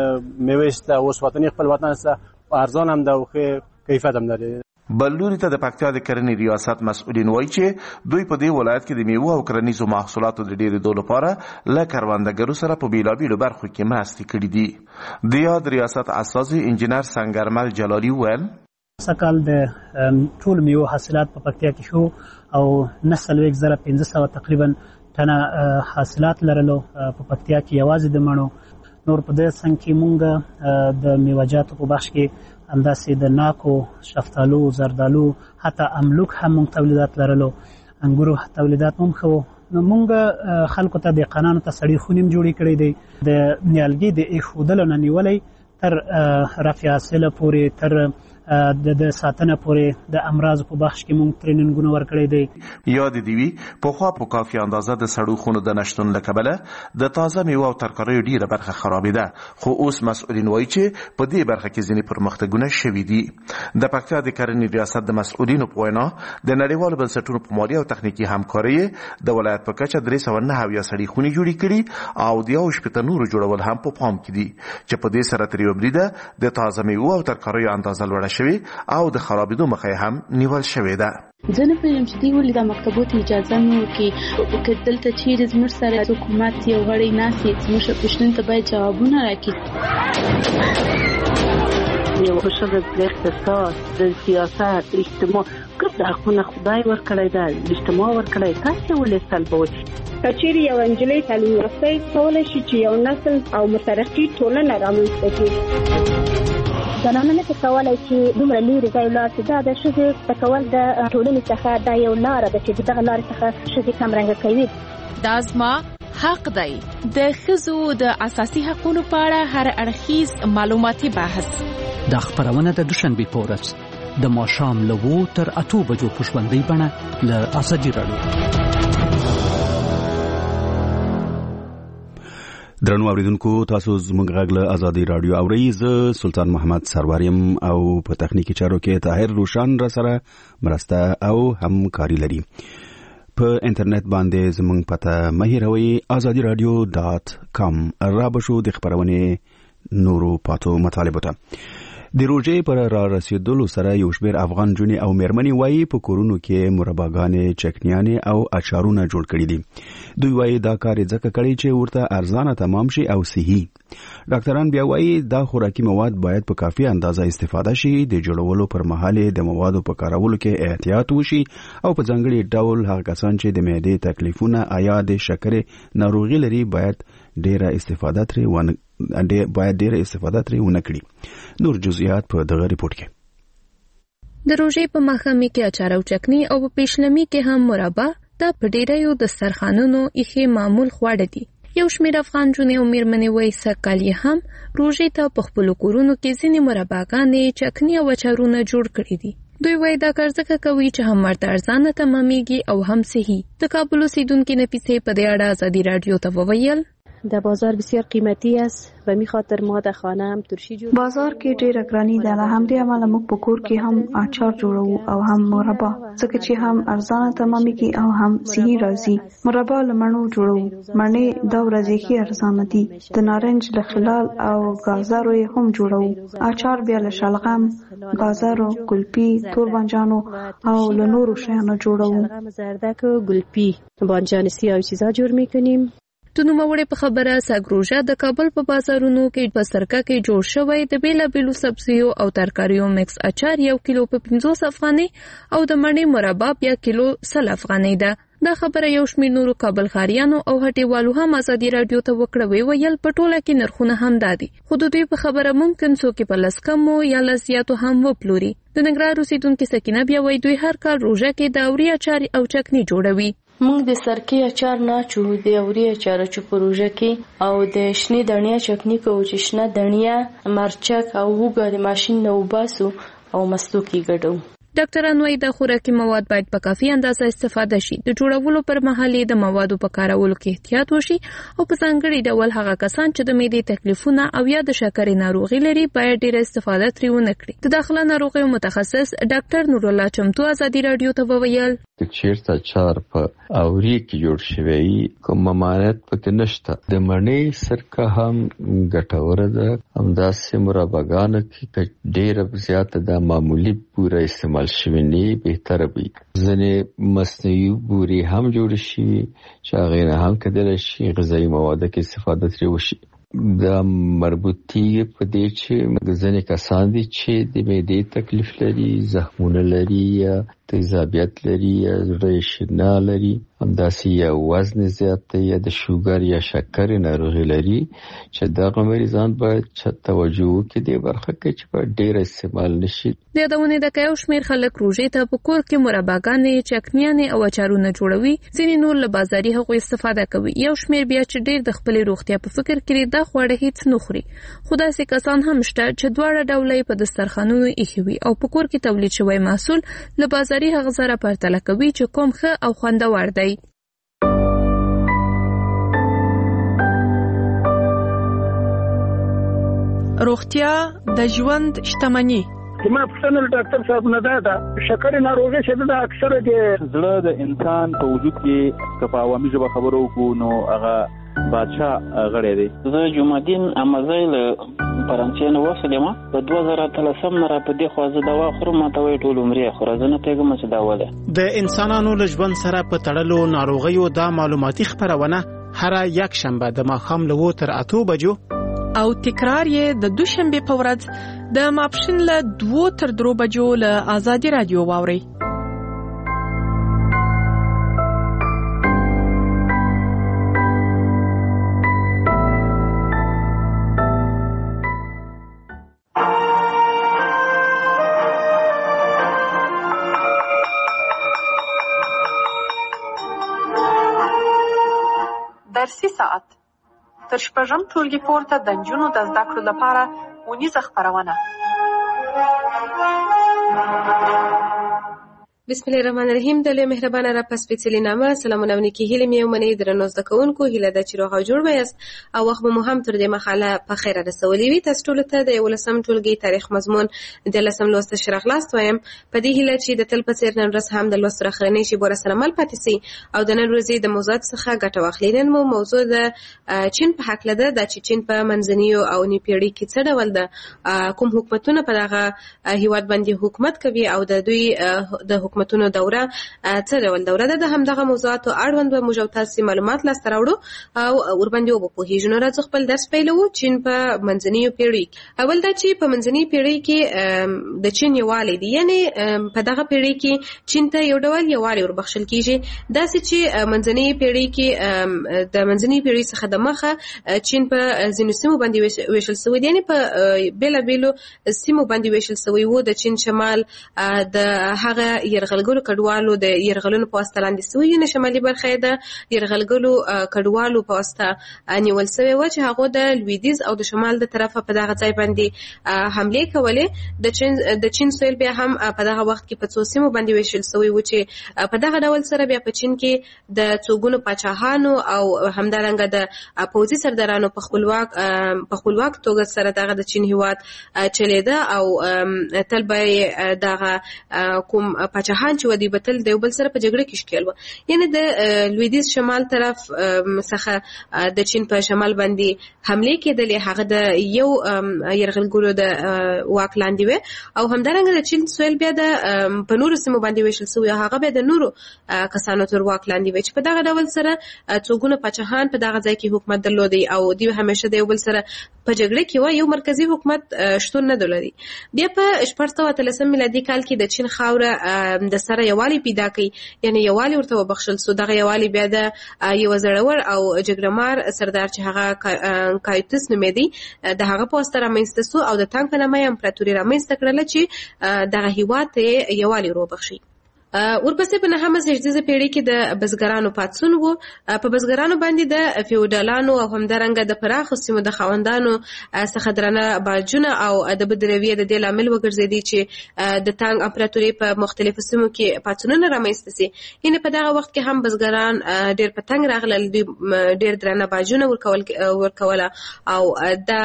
میوه شته، اوس وطني خپل وطن شته، ارزان هم ده او ښه کیفیت هم لري. بل لوري ته د پکتیا د کرنې ریاست مسؤلین وایي چې دوی په دې ولایت کې د میوو او کرنیزو محصولاتو د ډیرېدو لپاره له کروندګرو سره په بیلابیلو برخو کې مرستې کړي دي. د یاد ریاست اساسي انجینر سنگرمل جلالي ویل سکال د ټول میوو حاصلات په پکتیا کې شو او نسل ویک زره پنځه سوه تقریبا ټنه حاصلات لرلو په پکتیا کې. یوازې د مڼو نور په دې څنګه کې مونږ د میوجاتو په بخش کې همداسې د ناکو، شفتالو، زردالو، حتی املوک هم مونږ تولیدات لرلو، انګورو تولیدات هم ښه وو. نو مونږ خلکو ته دهقانانو ته سړي خونې هم جوړې کړې دي. د نیالګي د ایښودلو نه نیولی تر رفع حاصله پورې، تر د د ساتنه پورې د امراض په بخش کې مونږ ټریننګونه ورکړی دی. یاد دی وی په خوا په کافي اندازه د سړو خونو د نشتون له کبله د تازه میوه او ترکاریو ډیره برخه خرابېده، خو اوس مسؤلین وایي چې په دې برخه کې ځینې پرمختګونه شوي دي. د پکتیا د کرنې ریاست د مسؤلینو په وینا د نړیوالو بنسټونو په مالي او تخنیکي همکارۍ د ولایت په کچه درې سوه نهه اویا سړي خونې جوړې کړي او د یو شپېته نورو جوړول هم په پام کې دي چې په دې سره تر یوه بریده د تازه میوه او ترکاریو اندازه لوړه شوې او د خرابېدو مخه هم نیول شوې ده. زه نه پوهېږم چې دوی ولې دا مکتبو ته اجازه نه ورکوي. که دلته چیرې زموږ سره حکومت یو غړی ناست وي، زموږ پوښتنو ته باید جوابونه راکړي. یو ښځه د اقتصاد، د سیاست، اجتماع ګډ حقونه خدای ورکړی دی، اجتماع ورکړی، تاسې ولې سلبوئ؟ که چیرې یوه نجلۍ تعلیم یافته کولی شي چې یو نسل او مترقي ټولنه رامنځته کړي. زنانه نه کولی چې دومره لرې ځای ولاړ شي. دا د ښځې کول د ټولنې څخه دا یو لاره ده چې دغه لارې څخه ښځې کمرنګه کوي. دا زما حق دی. د ښځو د اساسي حقوقو په اړه هر اړخیز معلوماتي بحث. دا خبرونه د دوشنبه په ورځ د ماښام له اوو تر اتو بجو په ژوندۍ بڼه له ازادي راډیو. درنو اوریدونکو، تاسو زموږ غږ له ازادي راډیو اورئ. زه سلطان محمد سروریم او په تخنیکی چارو کې طاهر روشان را سره مرسته او همکاري لري. په انټرنیټ باندې زموږ پته مه هېروئ ازادي راډیو ډاټ کام. را بشو د خبرونې نورو پاتو مطالبو ته. د روژې پر را رسیدلو سره یو شمېر افغان جونې او مېرمنې وایي په کورونو کې مرباګانې، چکنیانې او اچارونه جوړ کړي دي. دوی وایي دا کار ځکه کړی چې ورته ارزانه تمام شي او صحي. ډاکټران بیا وایي دا خوراکي مواد باید په کافي اندازه استفاده شي. د جوړولو پر مهال د موادو په کارولو کې احتیاط وشي او په ځانګړي ډول هغه کسان چې د معدې تکلیفونه یا د شکرې ناروغي لري باید ډیره استفاده ترې ونه باید ډیره استفاده ترې ونه کړي. نور جزئیات په دغه ریپورت کې. د روژې په ماښامي کې اچار او چکنی او په پیشلمي کې هم مربا دا په ډیرو دسترخوانونو ایښې معمول خواړه دي. یو شمېر افغان جونې او مېرمنې وایي سږکال یې هم روژې ته په خپلو کورونو کې ځینې مرباګانې، چکني او اچارونه جوړ کړي دي. دوی وایي دا کار ځکه کوي چې هم ورته ارزانه تمامېږي او هم صحي. د کابل اوسېدونکې نفیسې په دې اړه ازادي راډیو ته وویل در بازار بسیار قیمتی است و می خاطر ما در خانه هم ترشی جوړ. بازار کې ډېره ګراني ده. له همدې امله موږ په کور کې هم اچار جوړو او هم مربا، ځکه چې هم ارزانه تمامېږي او هم صحي راځي. مربا له مڼو جوړو. مڼې دا ورځې ښې ارزانه دي. د نارنج له خلال او گازرو یې هم جوړو. اچار بیا له شلغم، گازرو، ګلپي، تور بانجانو او له نورو شیانو جوړو. زردک و گلپی، بانجان سیاه چیزا جوړ میکنیم. د نوموړې په خبره ساګروژه د کابل په بازارونو کې په سرکه کې جوړ شوی د بیلابیلو سبزیو او ترکاریو مکس اچار یو کیلو په پنځوس افغانۍ او د مڼې مربا بیا کیلو سل افغانۍ ده. دا خبره یو شمېر نورو کابل ښاریانو او هټیوالو هم ازادي راډیو ته وکړه. ویل په ټوله کې نرخونه هم دادي، خو د دوی په خبره ممکن څوک په لس کمو یا لس زیاتو هم وپلوري. د ننګرهار اوسېدونکې سکینه بیا وایي دوی هر کال روژه کې د اوري اچار او چکني جوړوي. موږ د سرکې اچار نه چو د اوري اچار چو پروژه کې او د شنې دڼیا چکني کوو چې شنه دڼیا، مرچک او هوګه د ماشین نه وباسو او مستو کې ګډو. ډاکټران وايي د خوراکي مواد باید په کافي اندازه استفاده شي. د جوړولو پر مهال د موادو په کارولو کې احتیاط وشي او په ځانګړي ډول هغه کسان چې د معدې تکلیفونه او یا د شکرې ناروغي لري باید ډیره استفاده ترې ونه کړي. د داخله ناروغیو متخصص ډاکټر نور الله چمتو ازادي راډیو ته وویل چیرته اچار په اوري کې جوړ شوی کوم ممانعت پکې نشته. د مڼې سرکه هم ګټوره ده. همداسې مرباګانو کې ډیره زیاته د معمولی پوره استعمال شوی نه بهتره وي. ځینې مصنوعي بوري هم جوړ شي چې هغه نه هم کېدل شي غذایی مواد کې استفاده ترې وشي. دا مربوطي په دې چې ځینې کسان دي چې د معدې تکلیف لري، زخمونه لري یا تیزابیت لري یا زړه شنا لري، همداسې یا وزن زیات دی یا د شوګر یا شکر ناروغي لري چې دغه مریضان باید توجه وکړي دې برخه کې چې په ډیر استعمال نشي. د یادونه د کایو شمیر خلک روژې ته په کور کې مرباګانې، چکنیانې او اچارونه جوړوي. ځینې نور له بازاري هغو استفاده کوي. یو شمیر بیا چې ډیر د خپلې روغتیا په فکر کې دا خواړه هیڅ نه خوري. خو داسې کسان هم شته چې دواړه ډوله په دسترخوانونو ایښي وي او په کور کې تولید شوی محصول له بازاري هغه سره پرتله کوي چې کوم ښه او خوندور دی. روغتیا د ژوند شتمني. زما پوښتنه له ډاکټر صاحب نه ده ده شکرې ناروغي چې ده اکثره د زړه د انسان په وجود کې که په عوامي ژبه خبرو وکړو نو هغه بادشاه غړی دی. زه جمعدین امزی له فرانسې نه وسلم په دوه زره اتلسم نه را په دې خوا زه دوا خورم ماته وایي ټول عمر یې خوره. زه نه پوهېږم چې دا ولې. د انسانانو له ژوند سره په تړلو ناروغیو دا معلوماتي خپرونه هره یک شنبه د ماښام له اوو تر اتو بجو او تکرار یې د دوشنبه په ورځ د ماپښین له دوو تر درو بجو له آزادي رادیو واورئ. درسي ساعت تر شپږم ټولګي پورته د نجونو د زده کړو لپاره اونیزه خپرونه. بسم الله الرحمن الرحیم. د له مهربانه را پس سپیڅلي نامه سلامونه او نیکی هیله مې ومنئ. درنو زده کوونکو هیله ده چې روغ او جوړ وایاست او وخت مو هم تر دې مخاله په خیره رسولې وي. تاسو ټولو ته د یولسم ټولګي تاریخ مضمون د لسم لوست شرح خلاص وایم. په دې هیله چې د تل په څیر نن ورځ هم د لوست راخرنې شي بور سره مل پاتې سي او د نن ورځې د موضوعات څخه ګټه واخلئ. نن مو موضوع د چین په حق لده د چین په منځنیو او نی پیړۍ کې څه ډول د کوم حکومتونه په دغه هیواد باندې حکومت کوي او د دوی د حکومتونو دوره څه ډول دوره ده. د همدغه موضوعاتو اړوند به موږ تاسو معلومات لاسته راوړو او ورباندې وپوهیږو. نو راځو خپل درس پیلوو. چین په منځنیو پیړۍ اول دا چې په منځنۍ پیړۍ کې د چین یووالی دی، یعنی په دغه پیړۍ کې چین ته یو ډول یووالی وربخښل کیږي. داسې چې منځنۍ پیړۍ کې د منځنۍ پیړۍ څخه د مخه چین په ځینو سیمو باندې ویشل شوی دی، یعنی په بیلابیلو سیمو باندې ویشل شوی وو. د چین شمال د هغه یرغلګرو کډوالو د یرغلونو په واسطه لاندې شوی، یعنی شمالي برخه د یرغلګرو کډوالو په واسطه نیول شوی و چې هغه د لویدیز او د شمال د طرفه په دغه ځای باندې حمله کولې. د چین د چین سویل بیا هم په دغه وخت کې په څو سیمو باندې ویشل شوی و چې په دغه ډول سره بیا په چین کې د څوګونو پاچاهانو او همدارنګه د پوځي سردارانو په خپلواک په خپلواک توګه سره دغه د چین هیواد چلیده او تل به دغه کوم پاچاهان چې ودی بتل د یو بل سره په جګړه کې شکل و. یعنی د لویدیز شمال طرف څخه د چین په شمال باندې حمله کېدلې، هغه د یو یرغلګرو د واک لاندې و او همدارنګه د چین سویل بیا د په نورو سیمو باندې ویشل شوی، هغه بیا د نورو کسانو تر واک لاندې و چې په دغه ډول سره څوګونه پاچاهان په دغه ځای کې حکومت درلودي او دوی همیشه د یو بل سره په جګړه کې و. یو مرکزی حکومت شتون نه درلودي. بیا په شپږ سوه اتلسم میلادي کال کې د چین خاوره د سره یووالی پیدا کړي، یعنی یووالی ورته وبخښل شو. دغه یووالی بیا د یو زړور او جګړهمار سردار چې هغه کایتس نومېدی د هغه په واسطه رامنځته شو او د تانګ په نامه امپراتوري رامنځته کړله چې دغه هیواد ته یووالی وروبخښي. ورپسې په نهمه سیزدیزه پیړۍ کې د بزګرانو پاڅون و. په بزګرانو باندې د فیوډالانو او همدارنګه د پراخو سیمو د خاوندانو څخه درنه باجونه او د بدرویه د دې لامل وګرځېدي چې د تانګ امپراتوري په مختلفو سیمو کې پاڅونونه رامنځته سي. یعنې په دغه وخت کې هم بزګران ډېر په تنګ راغلل، ډېر درنه باجونه ورکوله او د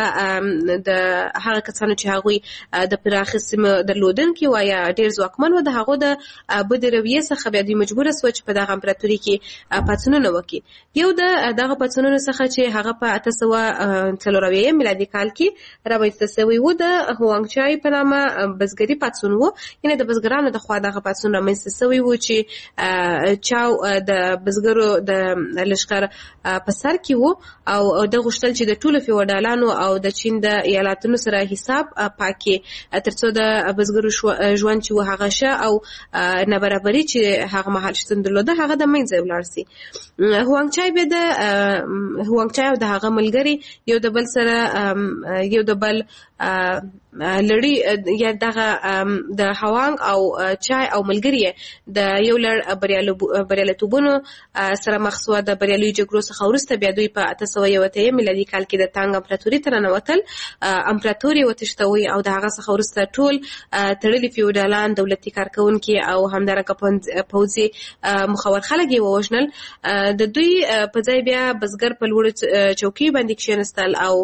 هغه کسانو چې هغوی د پراخو سیمو درلودونکي وو یا ډېر ځواکمن وو، د هغو د د رویه څخه بیا دوی مجبوره سوه چې په دغه امپراتوري کې پاڅونونه وکړي. یو د دغه پاڅونونو څخه چې هغه په اته سوه څلور اویایم میلادي کال کې رامنځته سوی و د هوانګ چای په نامه بزګري پاڅون و. یعنې د بزګرانو د خوا دغه پاڅون رامنځته سوی و چې چاو د بزګرو د لښکر په سر کې و او د غوښتل چې د ټولو فیوډالانو او د چین د ایالاتونو سره حساب پاکي تر څو د بزګرو ژوند چې و هغه ښه او برابرۍ چې هغه مهال شتون درلوده هغه د منځه ولاړ سي. هوانګ چای به د هوانګ چای او د هغه ملګري یو د بل سره یو د بل لړۍ یا دغه د هوانګ او چای او ملګري د یو لړ بریالیتوبونو سره مخ شو. د بریالیو جګړو څخه وروسته بیا دوی په اته سوه یو اتیا میلادي کال کې د تانګ امپراتوري ته ننوتل. امپراتوري وتښتوي او د هغه څخه وروسته ټول تړلي فیوډالان، دولتي کارکوونکي او همدارنګه پوځي مخور خلک یې ووژنل. د دوی په ځای بیا بزګر په لوړو چوکۍ باندې کښېنستل او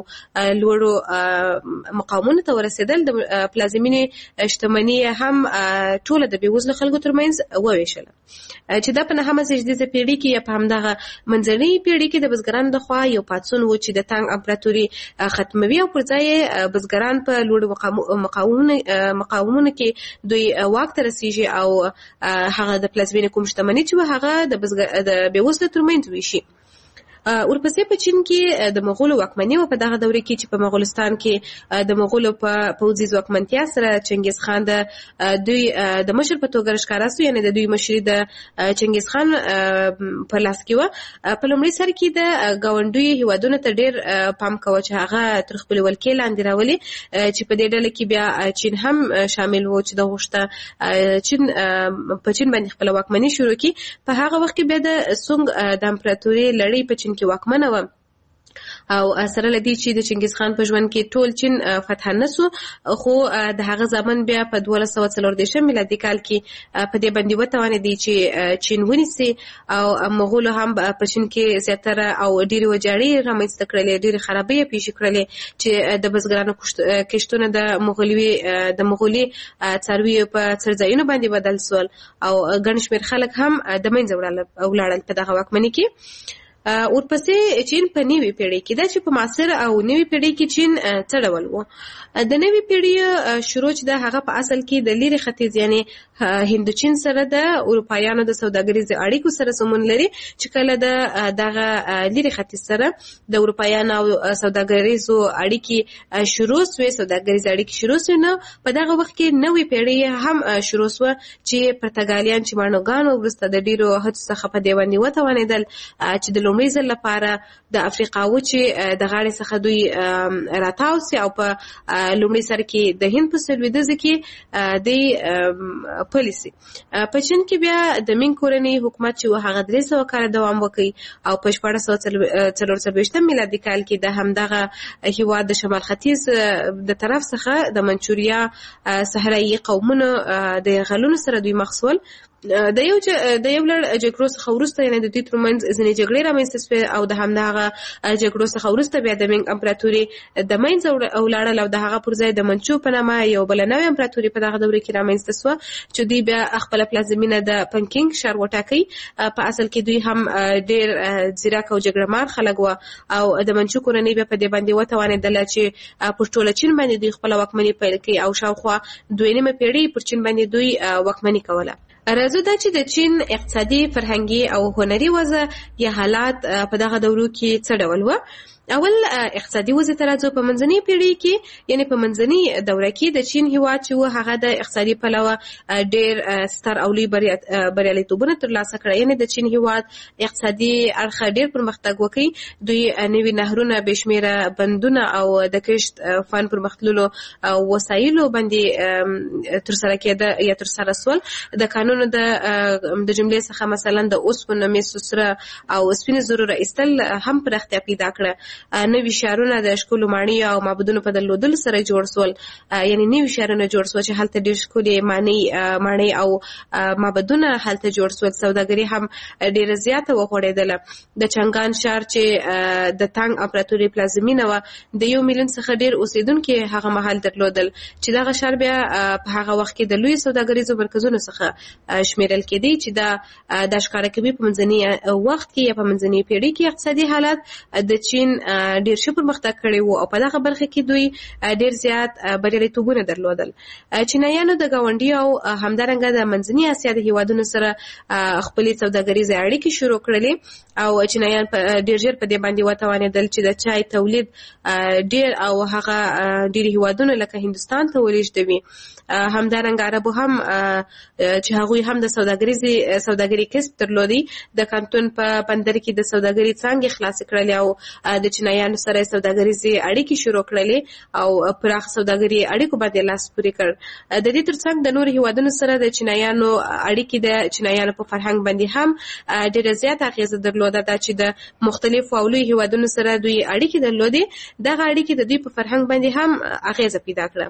لوړو مقامونو ته ورسېدل. د پلازمینې شتمني هم ټوله د بېوزلو خلکو ترمنځ وویشله چې دا په نهمه سیزدیزه پیړۍ کې یا په همدغه منځنۍ پیړۍ کې د بزګرانو د خوا یو پاڅون و چې د تانګ امپراتوري ختموي او پر ځای یې بزګران په لوړو مقامونو کې دوی واک ته رسېږي او هغه د پلازمینې کوم شتمني چې و هغه د بېوزلو ترمنځ ویشي. ورپسې په چین کې د مغولو واکمني و په دغه دوره کې چې په مغولستان کې د مغولو په پوځي ځواکمنتیا سره چنګیز خان د دوی د مشر په توګه ښکاره سو، یعنی د دوی مشري د چنګیز خان په لاس کې و. په لومړي سر کې د ګاونډیو هیوادونو ته ډېر پام کوه چې هغه تر خپلې ولکې لاندې راولي، چې په دې ډله کې بیا چین هم شامل و چې د غوښته چین په چین باندې خپله واکمني شروع کړي. په هغه وخت کې بیا د سونګ د امپراتورۍ لړۍ په چین کې واکمنه وه او سره لدی چې د چنګیز خان په ژوند کې ټول چین فتح نسو، خو د هغه زمن بیا په دولس سوه څلور دېرشم میلادي کال کې په دې باندې وتوانېدی چې چین ونیسي او مغولو هم په چین کې زیاتره او ډېرې ویجاړۍ رامنځته کړلې، ډېرې خرابۍ یې پیښې کړلې چې د بزګرانو کښتونه د مغولي د مغولي څارویو په څړځایونو باندې بدل سول او ګڼ شمېر خلک هم د منځه ولاړل په دغه واکمنۍ کې. ورپسې چین په نوې پیړۍ کې دا چې په معاصر او نوې پیړۍ کې چین څه ډول و. د نوې پیړۍ شروع چې د هغه په اصل کې د لیرې ختیځ یعنی هندوچین سره د اروپایانو د سوداګریزو اړیکو سره سمون لري، چې کله د دغه لیرې ختیځ سره د اروپایانو او سوداګریزو اړیکې شروع سوې سوداګریزو اړیکې شروع سوې نو په دغه وخت کې نوې پیړۍ هم شروع سوه چې پرتګالیان چې ماڼوګانو وروسته د ډېرو هڅو څخه په دې باندې وتوانېدل چې د لومړي ځل لپاره د افریقا وچې د غاړې څخه دوی راتاو سي او په لومړي سر کې د هند په لویدیځ کې د پالیسي. په چین کې بیا د مینګ کورنۍ حکومت چې هغه درې سوه کاله دوام وکړي او په شپاړس سوه څلور څلوېښتم میلادي کال کې د همدغه هېواد د شمال ختیځ د طرف څخه د منچوریا صحرایي قومونو د یرغلونو سره دوی مخ سول. د یو د یو لړ جګړو څخه وروسته یعنې د دوی ترمنځ ځینې جګړې رامنځته سوې او د همدغه جګړو څخه وروسته بیا د مینګ امپراتوري د منځه ولاړل او د هغه پر ځای د منچو په نامه یو بله نوې امپراتوري په دغه دوره کې رامنځته سوه چې دوی بیا خپله پلازمینه د پنکینګ ښار وټاکئ. په اصل کې دوی هم ډېر ځیرک او جګړه مار خلک وه او د منچو کورنۍ بیا په دې باندې وتوانېدله چې پر ټوله چین باندې دوی خپله واکمني پیل کړي او شاوخوا دوه نیمه پیړۍ پر چین باندې دوی واکمني کوله. راځو دا چې د چین اقتصادي، فرهنګي او هنري وضع یا حالات په دغه دورو کې څه ډول و. اول اقتصادي وضع ته راځو. په منځنۍ پیړۍ کې یعنې په منځنۍ دوره کې د چین هېواد چې و هغه د اقتصادي پلوه ډېر ستر او لوی بریالیتوبونه ترلاسه کړه، یعنې د چین هېواد اقتصادي اړخه ډېر پرمختګ وکړي. دوی نوي نهرونه، بې شمېره بندونه او د کښت فن پرمختللو وسایلو باندې ترسره کېده یا ترسره سول. د کانونو د د جملې څخه مثلا د اوسپنو، مسو، سره او سپینو زرو را ایستل هم پراختیا پیدا کړه. نوي ښارونه د ښکلو ماڼیو او معبدونو په درلودلو سره جوړ سول، یعنې نوي ښارونه جوړ سول چې هلته ډېر ښکلې ماڼۍ او معبدونه هلته جوړ سول. سوداګري هم ډېره زیاته وغوړېدله. د چنګان ښار چې د تانګ امپراتورۍ پلازمینه وه د یو میلیون څخه ډېر اوسېدونکي هغه مهال درلودل، چې دغه ښار بیا په هغه وخت کې د لویو سوداګریزو مرکزونو څخه شمیرل کېدی چې دا د ښکاره کوي په منځني وخت کې یا په منځنۍ پیړۍ کې اقتصادي حالات د چین ډېر ښه پرمختګ کړی و او په دغه برخه کې دوی ډېر زیات بریالیتوبونه درلودل. چینایانو د ګاونډي او همدارنګه د منځني اسیا د هېوادونو سره خپلې سوداګریزې اړیکې شروع کړلې او چینایان ډېر ژر په دې باندې وتوانېدل چې د چای تولید ډېر او هغه ډېرې هېوادونه لکه هندوستان ته ولېږدوي. همدارنګه عربو هم چې هغوی هم د سوداګریزې سوداګري کسب درلودی، د کانتون په بندر کې د سوداګري څانګې خلاصې کړلې او د چینایانو سره سوداګریزې اړیکې شروع کړلې او پراخ سوداګري اړیکو باندې لاس پورې کړ. د دې ترڅنګ د نورو هېوادونو سره د چینایانو اړیکې د چینایانو په فرهنګ باندې هم ډېره زیاته اغېزه درلوده. دا چې د مختلفو او لویو هېوادونو سره دوی اړیکې درلودې، دغه اړیکې د دوی په فرهنګ باندې هم اغېزه پیدا کړه.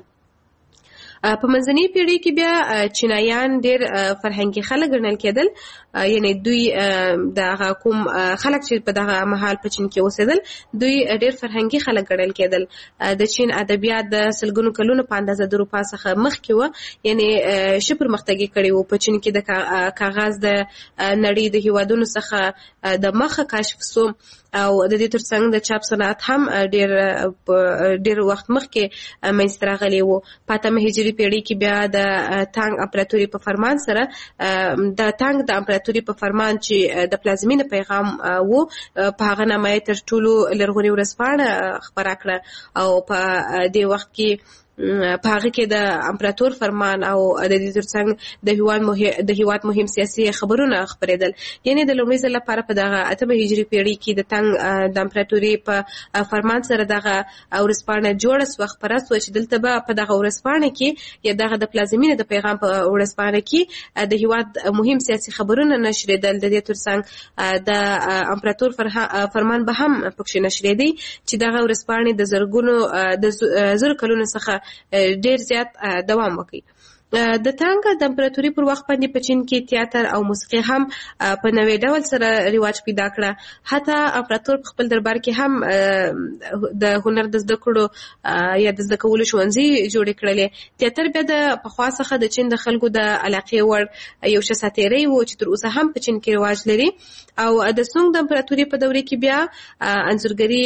په منځنۍ پیړۍ کې بیا چینایان ډېر فرهنګي خلک ګڼل کېدل، یعنې دوی دغه کوم خلک چې په دغه مهال په چین کې اوسېدل دوی ډېر فرهنګي خلک ګڼل کېدل. د چین ادبیات د سلګونو کلونو په اندازه د اروپا څخه مخکې وه، یعنې ښه پرمختګ یې کړی و. په چین کې د کاغذ د نړۍ د هېوادونو څخه د مخه کشف سو او د دې ترڅنګ د چاپ صنعت هم ډیر ډیر وخت مخکې منځته راغلی و. په اتمه هجري پیړۍ کې بیا د تانګ امپراتوري په فرمان سره د تانګ د امپراتوري په فرمان چې د پلازمینه پیغام وو په هغه نامه تر ټولو لرغونې ورځپاڼه خپره کړه او په دې وخت کې په هغه کې د امپراتور فرمان او د دې ترڅنګ د هیواد مهم د هیواد مهم سیاسي خبرونه خبرېدل. یعنی د لومړي ځل لپاره په دغه اتمه هجري پیړۍ کې د تنګ د امپراتوري په فرمان سره دغه ورځپاڼه جوړه سوه خپره سوه چې دلته به په دغه ورځپاڼه کې یا دغه د پلازمینې د پیغام په ورځپاڼه کې د هیواد مهم سیاسي خبرونه نشریدل. د دې ترڅنګ د امپراتور فرمان به هم پکښې نشریدي چې دغه ورځپاڼې د زرګونو د زرو کلونو څخه ډیر زیات دوام وکړي. د تانګ د امپراتوري پر وخت باندې په چین کې تیاتر او موسیقي هم په نوې ډول سره رواج پیدا کړه. حتی امپراتور په خپل دربار کې هم د هنر د زده کړو یا د زده کولو ښوونځي جوړې کړلې. تیاتر بیا د پخوا څخه د چین د خلکو د علاقې وړ یو ښه ساتیری و چې تر اوسه هم په چین کې رواج لري. او د سونګ د امپراتوري په دوره کې بیا انځورګري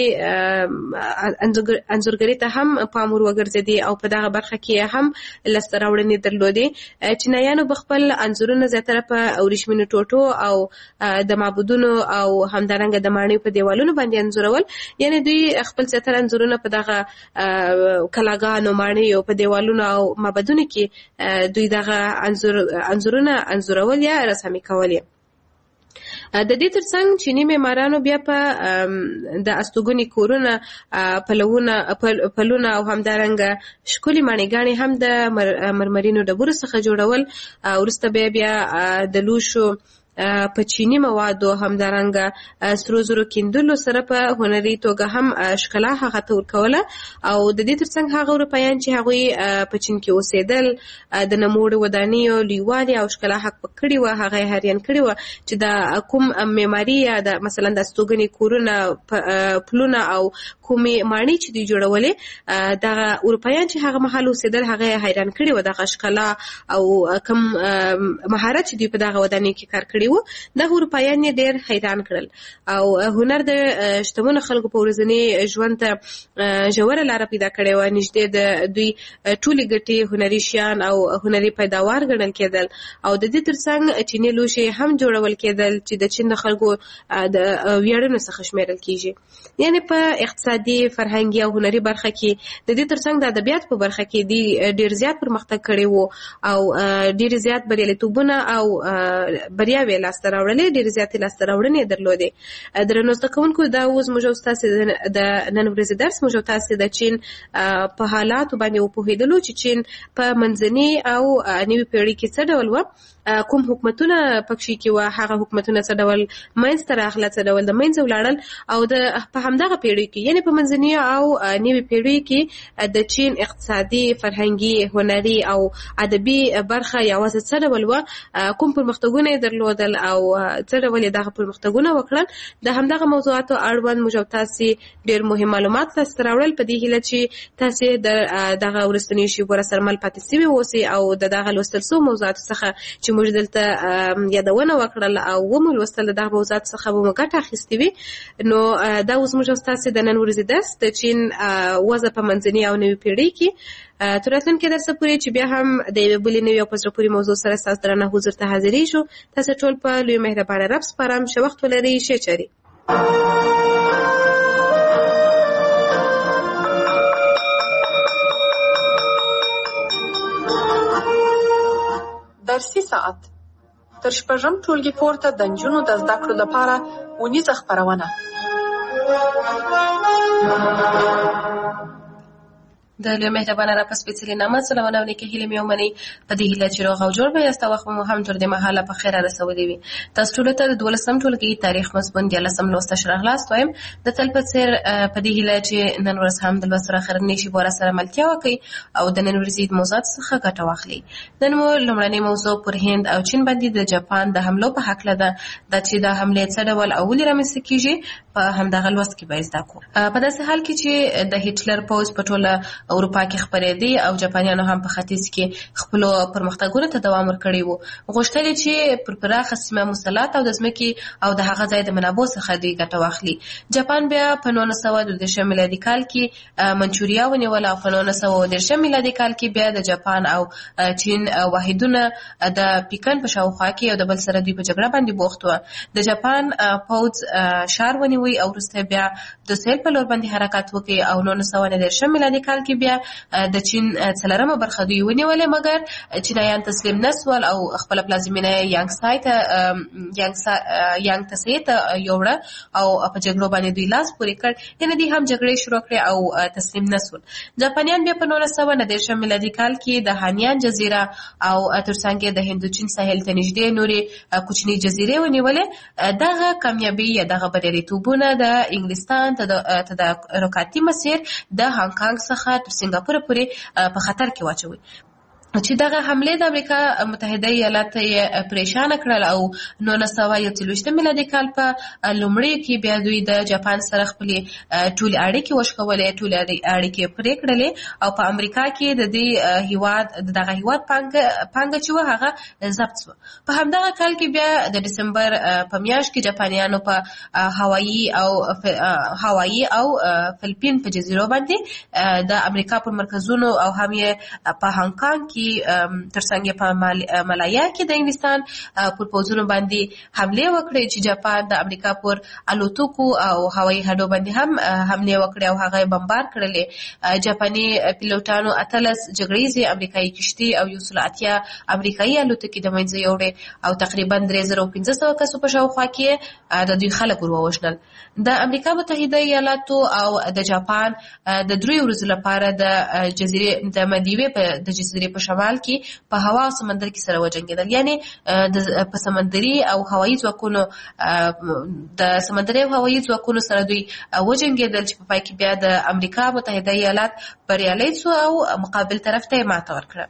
انځورګري ته هم پام ور وګرځېدی او په دغه برخه کې هم لاسته راوړنې درلودې. چینایانو به خپل انځورونه زیاتره په ورېښمینو ټوټو او د معبودونو او همدارنګه د ماڼیو په دیوالونو باندې انځورول. یعنی دوی خپل زیاتره انځورونه په دغه کلاګانو ماڼیو په دیوالونو او معبدونو کې دوی دغه انځور انځورونه انځورول یا رسامي کول. د دې ترڅنګ چینی معمارانو بیا په د استوګنې کورونه پلونه پلونه او همدارنګه ښکلي ماڼیګانې هم د مرمرینو ډبرو څخه جوړول. وروسته بیا بیا د لوښو په چینی موادو همدارنګه سرو زرو کیندلو سره په هنري توګه هم ښکلا هغه ته ورکوله. او د دې ترڅنګ هغه اروپایان چې هغوی په چین کې اوسېدل د نوموړو ودانیو لویوالي او ښکلا حق کړي وه هغه یې حیران کړي وه چې د کوم معماري یا د مثلا د استوګنې کورونه پلونه او کومې ماڼۍ چې دوی جوړولې دغه اروپایان چې هغه مهال اوسېدل هغه یې حیران کړي وه دغه ښکلا او کوم مهارت چې دوی په دغه ودانیو کې کار کړي و. دغه اروپایان یې ډېر حیران کړل او هنر د شتمنو خلکو په ورځني ژوند ته ژوره لاره پیدا کړې وه. نږدې د دوی ټولې ګټې هنري شیان او هنري پیداوار ګڼل کېدل. او د دې ترڅنګ چیني لوښي هم جوړول کېدل چې د چین د خلکو د ویاړونو څخه شمیرل کېږي. یعنی په اقتصادي فرهنګي او هنري برخه کې د دې ترڅنګ د ادبیات په برخه کې دی ډېر زیات پرمختګ کړی و او ډېر زیات بریالیتوبونه او بریاوې لاسته راوړلې ډېرې زیاتې لاسته راوړنې یې درلودې. درنو زده کوونکو دا اوس موږ او ستاسې د نن ورځې درس موږ او تاسې د چین په حالاتو باندې وپوهېدلو چې چین په منځنۍ او نوي پیړۍ کې څه ډول وه، کوم حکومتونه پکښې کې وه، هغه حکومتونه څه ډول منځته راغله، څه ډول د منځه ولاړل. او د په همدغه پیړۍ کې یعنې په منځنۍ او نوي پیړۍ کې د چین اقتصادي فرهنګي هنري او ادبي برخه یوازې څه ډول وه، کوم پرمختګونه یې درلودل او څه ډول یې دغه پرمختګونه وکړل. د همدغه موضوعاتو اړوند موږ او تاسې ډېر مهم معلومات لاسته راوړل په دې هیله چې تاسې د دغه وروستنیو شېبو راسره مل پاتې سوي اوسئ او د دغه لوستل سوو موضوعاتو څخه چې موږ دلته یادونه وکړل او ومو لوستل د دغه موضوعاتو څخه به مو ګټه اخیستې وي. نو دا اوس موږ او ستاسې د نن ورځې درس د چین وضع په منځنۍ او نوي پیړۍ کې تر راتلونکي درسه پورې چې بیا هم د یوې بلې نوې او په زړه پورې موضوع سره ستاسو درانه حضور ته حاضرېږو. تاسې ټول په لوی مهربانه رب سپارم. ښه وخت ولرئ. ښې چارې. درسي ساعت تر شپږم ټولګي پورته د نجونو د زده کړو لپاره اونیزه خپرونه. د لوی مهربانه را په سپېڅلي نامه سلامونه او نیکې هیلې مې ومنئ. په دې هیله چې روغ او جوړ به یاست او وخت مو هم تر دې مهاله په خیره رسولی وي. تاسو ټولو ته د دولسم ټولګي تاریخ مضمون دیارلسم لوست ته ښه راغلاست وایم. د تل په څېر په دې هیله چې نن ورځ هم د لوست سره اخرنۍ شېبو راسره ملتیا وکړئ او د نن ورځې موضوعاتو څخه ګټه واخلئ. نن مو لومړنۍ موضوع پر هند او چین باندې د جاپان د حملو په هکله ده. دا چې دا حملې څه ډول او ولې رامنځته کېږي په همدغه لوست کې به یې زده کړو. په داسې حال کې چې د هټلر پوځ په ټوله اروپا کې خپرېدې او جاپانیانو هم په ختیځ کې خپل پرمختګونو ته دوام ورکړی وو. غوښتل چې پر پراخه سیمه مسلط او د ځمکې او د هغه ځای د منابعو څخه دوی ګټه واخلي. جاپان بیا په نولس سوه دوه دېرشم میلادي کال کې منچوریا ونیوله او په نولس سوه اووه دېرشم میلادي کال کې بیا د جاپان او چین واحدونه د پیکن په شاوخوا کې یو د بل سره دوی په جګړه باندې بوخت وو. د جاپان پوځ شار ونیوی او وروسته بیا د سهیل په لور باندې حرکت وکړي او نولس سوه نهه دېرشم میلادي کال کې بیا د چین څلورمه برخه دوی ونیولې، مګر چینایان تسلیم نسول او خپل پلازمینه یانګسای ته یانګ تسې ته یوړه او په جګړو باندې دوی لاس پورې کړ، یعنې دوی هم جګړې شروع کړې او تسلیم نسول. جاپانیان بیا په نولس سوه نهه دېرشم میلادي کال کې د هانیان جزیره او ترڅنګ د هندوچین ساحل ته نږدې نورې کوچنۍ جزیرې ونیولې. دغه کامیابي یا دغه بریالیتوبونه د انګلستان ته د رکاتي مسیر د هانګ کانګ څخه تر سنګاپور پورې په خطر کې واچوي، چې دغه حمله د امریکا متحده ایالات یې پریشان کړل او نولس سوه یو څلوېښتم میلادي کال په لومړیو کې بیا دوی د جاپان سره خپلې ټولې اړیکې وشکولې، ټولې اړیکې پرې کړلې او په امریکا کې د دې هیواد دغه هیواد پانګه چې وه هغه ضبط شوه. په همدغه کال کې بیا د ډسمبر په میاشت کې جاپانیانو په هوایي او هوایي او فلپین په جزیرو باندې د امریکا پر مرکزونو او هم یې په هانګ کانګ کې ترڅنګ په مالایا کې د انګلستان پر پوځونو باندې حمله وکړې چې جاپان د امریکا پر الوتکو او هوایي هډو باندې هم حمله وکړې او هغه بمبار کړلې. جاپاني پیلوټانو اتلس جګړیزې امریکایي کشتي او یو سل اتیا امریکایي الوتکې د منځه یوړې او تقریبا درې زره پنځه سوه کسو په شاوخوا کې د دوی خلک ور ووژنل. د امریکا متحده ایالاتو او د جاپان د دریو ورځو لپاره د جزیرې د مالدیوې په د جزیرې په شمال کې په هوا او سمندر کې سره وجنګېدل، یعنی په سمندري او هوایي ځواکونو د سمندري او هوایي ځواکونو سره دوی وجنګېدل چې په پای کې بیا د امریکا متحده ایالات بریالي شو او مقابل طرف ته ماته ورکړه.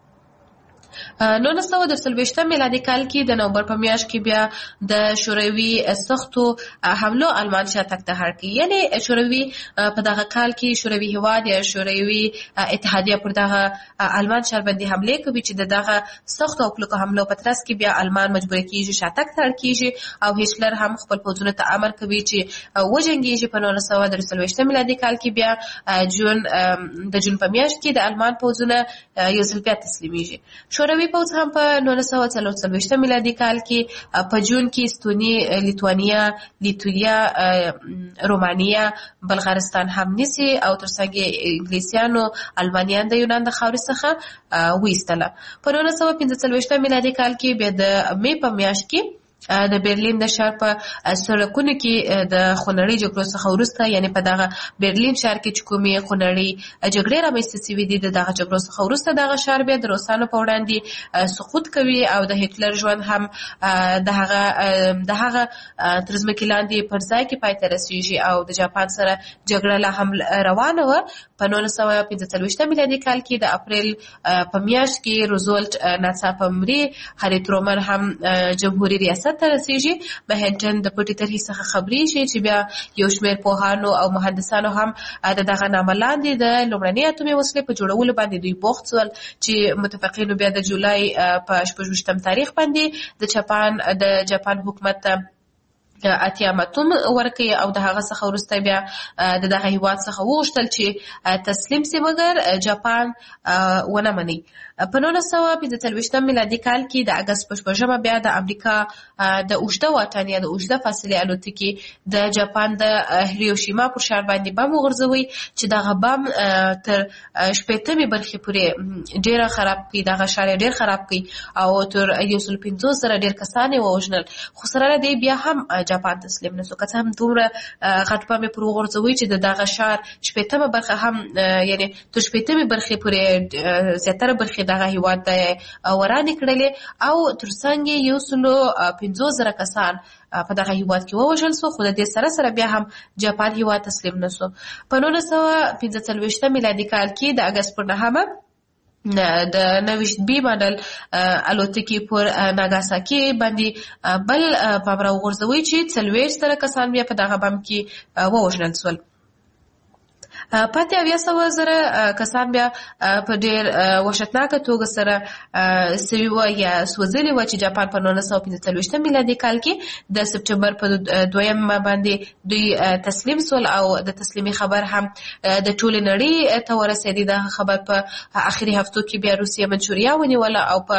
نولس سوه څلوېښتم میلادي کال کې د نومبر په میاشت کې بیا د شوروي سختو حملو آلمان شاتګ ته هر کړي، یعنی شوروي په دغه کال کې شوروي هیواد یا شوروي اتحادیه پر دغه آلمان شار باندې حمله کوي چې دغه سختو او کلکو حملو په ترڅ کې بیا آلمان مجبور کیږي شاتګ ته هر کیږي او هټلر هم خپل پوځونو ته امر کوي چې وجنګیږي. په نولس سوه څلوېښتم میلادي کال کې بیا جون د جون په میاشت کې د آلمان پوځونه یو ځل بیا تسلیمیږي. شوروي پوځ هم په نولس سوه څلور څلوېښتم میلادي کال کې په جون کې استوني، لیتوانیا، لیتویا، رومانیا، بلغارستان هم نیسي او ترڅنګ انګلیسیانو المانیان د یونان د خاورې څخه وایستله. په نولس سوه پنځه څلوېښتم میلادي کال کې بیا د مې په میاشت کې د برلین د ښار په سړکونو کې د خونړۍ جګړو څخه وروسته، یعنی په دغه برلین ښار کې چې کومې خونړۍ جګړې رامنځته شوې دي د دغه جګړو څخه وروسته دغه ښار بیا د روسانو په وړاندې سقوط کوي او د هټلر ژوند هم د هغه د هغه تر ځمکې لاندې پر ځای کې پای ته رسېږي او د جاپان سره جګړه لا هم روانه وه. په نولس سوه پنځه څلوېښتم میلادي کال کې د اپریل په میاشت کې روزولټ ناڅاپه مري، هاري ترومن هم جمهوریت ریاست ته رسېږي. مهنټن د پټې طرحې څخه خبرېږي چې بیا یو شمېر پوهانو او مهندسانو هم د دغه نامه لاندې د لومړنۍ اتومي وسلې په جوړولو باندې دوی بوخت شول چې متفقینو بیا د جولای په شپږ ویشتم تاریخ باندې د جاپان د جاپان حکومت ته اتیا متون ورکړي او د هغه څخه وروسته بیا د دغه هیواد څخه وغوښتل چې تسلیم شي، مګر جاپان ونه مني. په نولس سوه پنځه څلوېښتم میلادي کال کې د اګست په شپږمه بیا د امریکا د اوږده واټن یا د اوږده فاصلې الوتکې د جاپان د هیروشیما پر ښار باندې بم وغورځوي چې دغه بم تر شپېتمې برخې پورې ډېره خراب کړي، دغه ښار یې ډېر خراب کړي او تر یو سل پنځوس زره ډېر کسان یې ووژنل. خو سره له دې بیا هم جاپان تسلیم نشو، که څه هم دومره غټ بم یې پر وغورځوي چې د دغه ښار شپېتمه برخه هم یعنې تر شپېتمې برخې پورې زیاتره برخې دغه هیواد ته ورانې کړلې او ترڅنګ یو سلو پنځوس زره کسان په دغه هیواد کې ووژل سو. خو د دې سره سره بیا هم جاپان هیواد تسلیم نشو. په نولس سوه پنځه څلوېښتم میلادي کال کې د اګست پر نهمه د نوښت بي ماډل الوتکې پر ناګاساکي باندې بل بم راوغورځوي چې څلوېښت زره کسان بیا په دغه بم کې ووژنل شول. پاتې اویا سوه زره کسان بیا په ډېر وحشتناکه توګه سره سوي وه یا سوځلي وه چې جاپان په نولس سوه پنځه څلوېښتم میلادي کال کې د سپټمبر په دویم باندې دوی تسلیم سول او د تسلیمي خبر هم د ټولې نړۍ ته ورسېدی. دا خبر په اخري هفتو کې بیا روسیه منچوریا ونیوله او په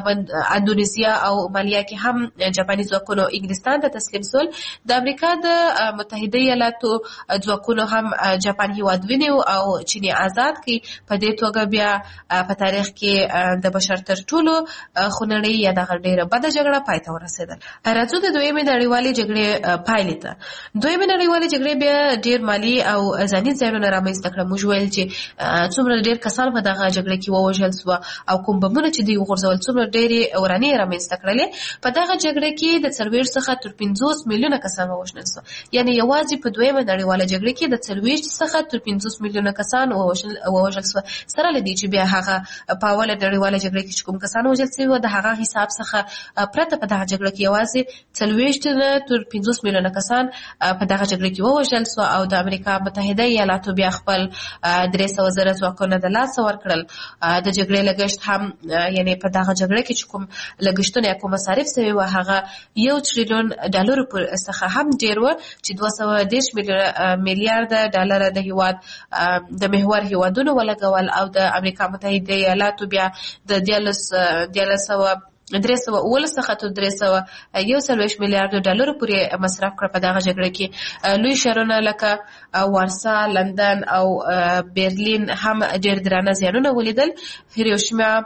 اندونیزیا او مالیا کې هم جاپاني ځواکونو انګلستان ته تسلیم سول. د امریکا د متحده ایالاتو ځواکونو هم جاپان هیواد ونیو او چین آزاد کړي. په دې توګه بیا په تاریخ کې د بشر تر ټولو خونړۍ یا دغه ډېره بده جګړه پای ته ورسېدل. راځو د دویمې نړیوالې جګړې پایلې ته. دویمې نړیوالې جګړې بیا ډېر مالي او ځاني زیانونه رامنځته کړل. موږ ویل چې څومره ډېر کسان په دغه جګړه کې ووژل سوه او کوم بمونه چې دوی وغورځول څومره ډېرې ورانې یې رامنځته کړلې. په دغه جګړه کې د څلوېښت څخه تر پنځوس میلیونه کسان ووژل سوه. یعنې یوازې په دویمه نړیواله جګړه کې د څلوېښت څخه تر پنځوس میلیونه کسان ووژل سوه. سره له دې چې بیا هغه په اوله نړیواله جګړه کې چې کوم کسان وژل سوي وو د هغه حساب څخه پرته په دغه جګړه کې یوازې څلوېښت تر پنځوس میلیونه کسان په دغه جګړه کې ووژل سوه او د امریکا متحده ایالاتو بیا خپل درې سوه زره ځواکونه د لاسه ورکړل. د جګړې لګښت هم یعنې په دغه جګړه کې چې کوم لګښتونه یا کوم مصارف سوي وو هغه یو تریلیون ډالرو څخه هم ډېر وو چې دوه سوه دېرش میلیارده ډالره د هیواد د محور هیوادونو ولګول او د امریکا متحده ایالاتو بیا د دیارلس دیارلس سوه درې سوه اوولس څخه تر درې سوه یو څلوېښت میلیارډو ډالرو پورې مصرف کړه. په دغه جګړه کې لوی ښارونه لکه وارسا، لندن او برلین هم ډېر درانه زیانونه ولیدل. هیروشیما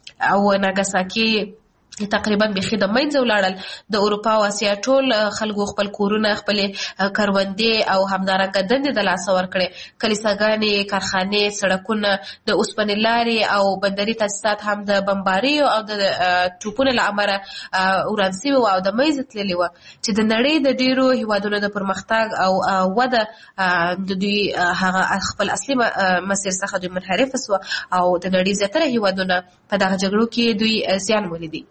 او ناګاساکي تقریبا بیخي د منځه ولاړل. د اروپا او اسیا ټول خلکو خپل کورونه، خپلې کروندې او همدارنګه دندې د لاسه ورکړې. کلیساګانې، کارخانې، سړکونه، د اوسپنې لارې او بندري تاسیسات هم د بمباریو او د توپونو له امله وران سوي وو او د منځه تللي وو چې د نړۍ د ډېرو هیوادونو د پرمختګ او وده د دوی هغه خپل اصلي مسیر څخه دوی منحرفه سوه او د نړۍ زیاتره هیوادونه په دغه جګړو کې دوی زیان ولیدي.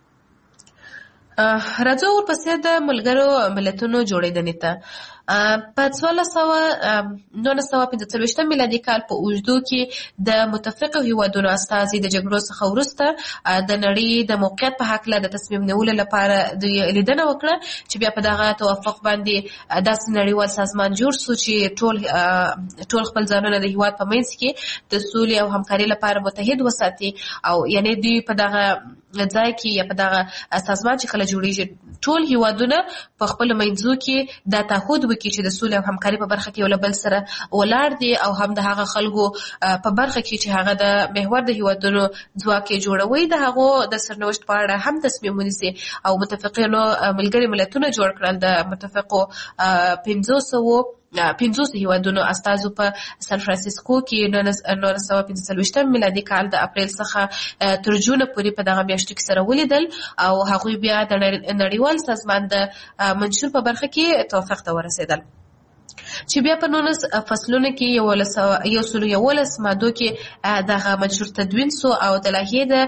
راځو ورپسې د ملګرو ملتونو جوړېدنې ته. په څوارلس سوه نولس سوه پنځه څلوېښتم میلادي کال په اوږدو کې د متفقو هیوادونو استازي د جګړو څخه وروسته د نړۍ د موقعیت په هکله د تصمیم نیولو لپاره دوی لیدنه وکړه چې بیا په دغه توافق باندې داسې نړیوال سازمان جوړ سو چې ټول ټول خپل ځانونه د هیواد په منځ کې د سولې او همکارۍ لپاره متحد وساتي. او یعنې دوی په دغه ځای کې یا په دغه سازمان چې کله جوړېږي ټول هیوادونه په خپلو منځو کې دا تعهد وکړي چې د سولې او همکارۍ په برخه کې یو له بل سره ولاړ دي او هم د هغه خلکو په برخه کې چې هغه د محور د هیوادونو ځواک یې جوړوي د هغو د سرنوشت په اړه هم تصمیم ونیسي. او متفقینو ملګري ملتونه جوړ کړل. د متفقو پنځو سوو پنځوس هیوادونو استازو په سان فرانسیسکو کې نولس سوه پنځه څلوېښتم میلادي کال د اپریل څخه تر جونه پورې په دغه میاشتو کې سره ولیدل او هغوی بیا د نړیوال سازمان د منشور په برخه کې توافق ته ورسېدل چې بیا په نولس فصلونو کې یو سلو یولس مادو کې دغه منشور تدوین سو او د لایحې د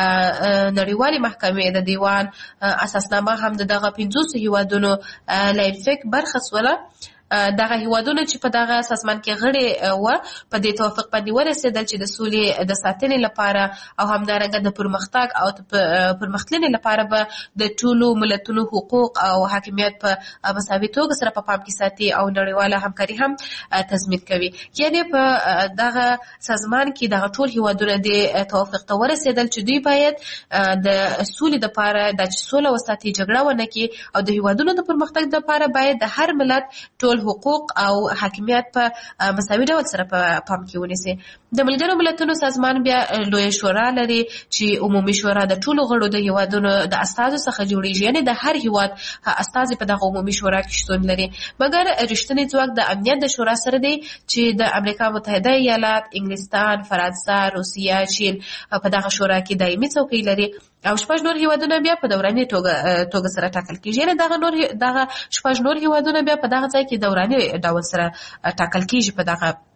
نړیوالې محکمې د دیوان اساسنامه هم د دغه پنځوسو هیوادونو لایفیک برخه سوله. دغه هیوادونه چې په دغه سازمان کې غړي وه په دې توافق باندې ورسېدل چې د سولې د ساتنې لپاره او همدارنګه د پرمختګ او پرمختلنې لپاره به د ټولو ملتونو حقوق او حاکمیت په مساوي توګه سره په پام کې ساتي او نړیواله همکاري هم تضمین کوي. یعنې په دغه سازمان کې دغه ټول هیوادونه د توافق ته ورسېدل چې دوی باید د سولې لپاره د سوله وساتي، جګړه ونه کړي او د هیوادونو د پرمختګ لپاره باید د هر ملت ټول حقوق او حاکمیت په مساوي ډول سره په پام کې ونیسي. د ملګرو ملتونو سازمان بیا لویه شورا لري چې عمومي شورا د ټولو غړو د هیوادونو د استازو څخه جوړیږي. یعنې د هر هیواد استازي په دغه عمومي شورا کې شتون لري. مګر رښتینی ځواک د امنیت د شورا سره دی چې د امریکا متحده ایالات، انګلستان، فرانسه، روسیه، چین په دغه شورا کې دایمي څوکۍ لري او شپږ نور هیوادونه بیا په دوراني توګه توګه سره ټاکل کیږي. یعنې دغه نور دغه شپږ نور هیوادونه بیا په دغه ځای کې دوراني ډول سره ټاکل کیږي په دغه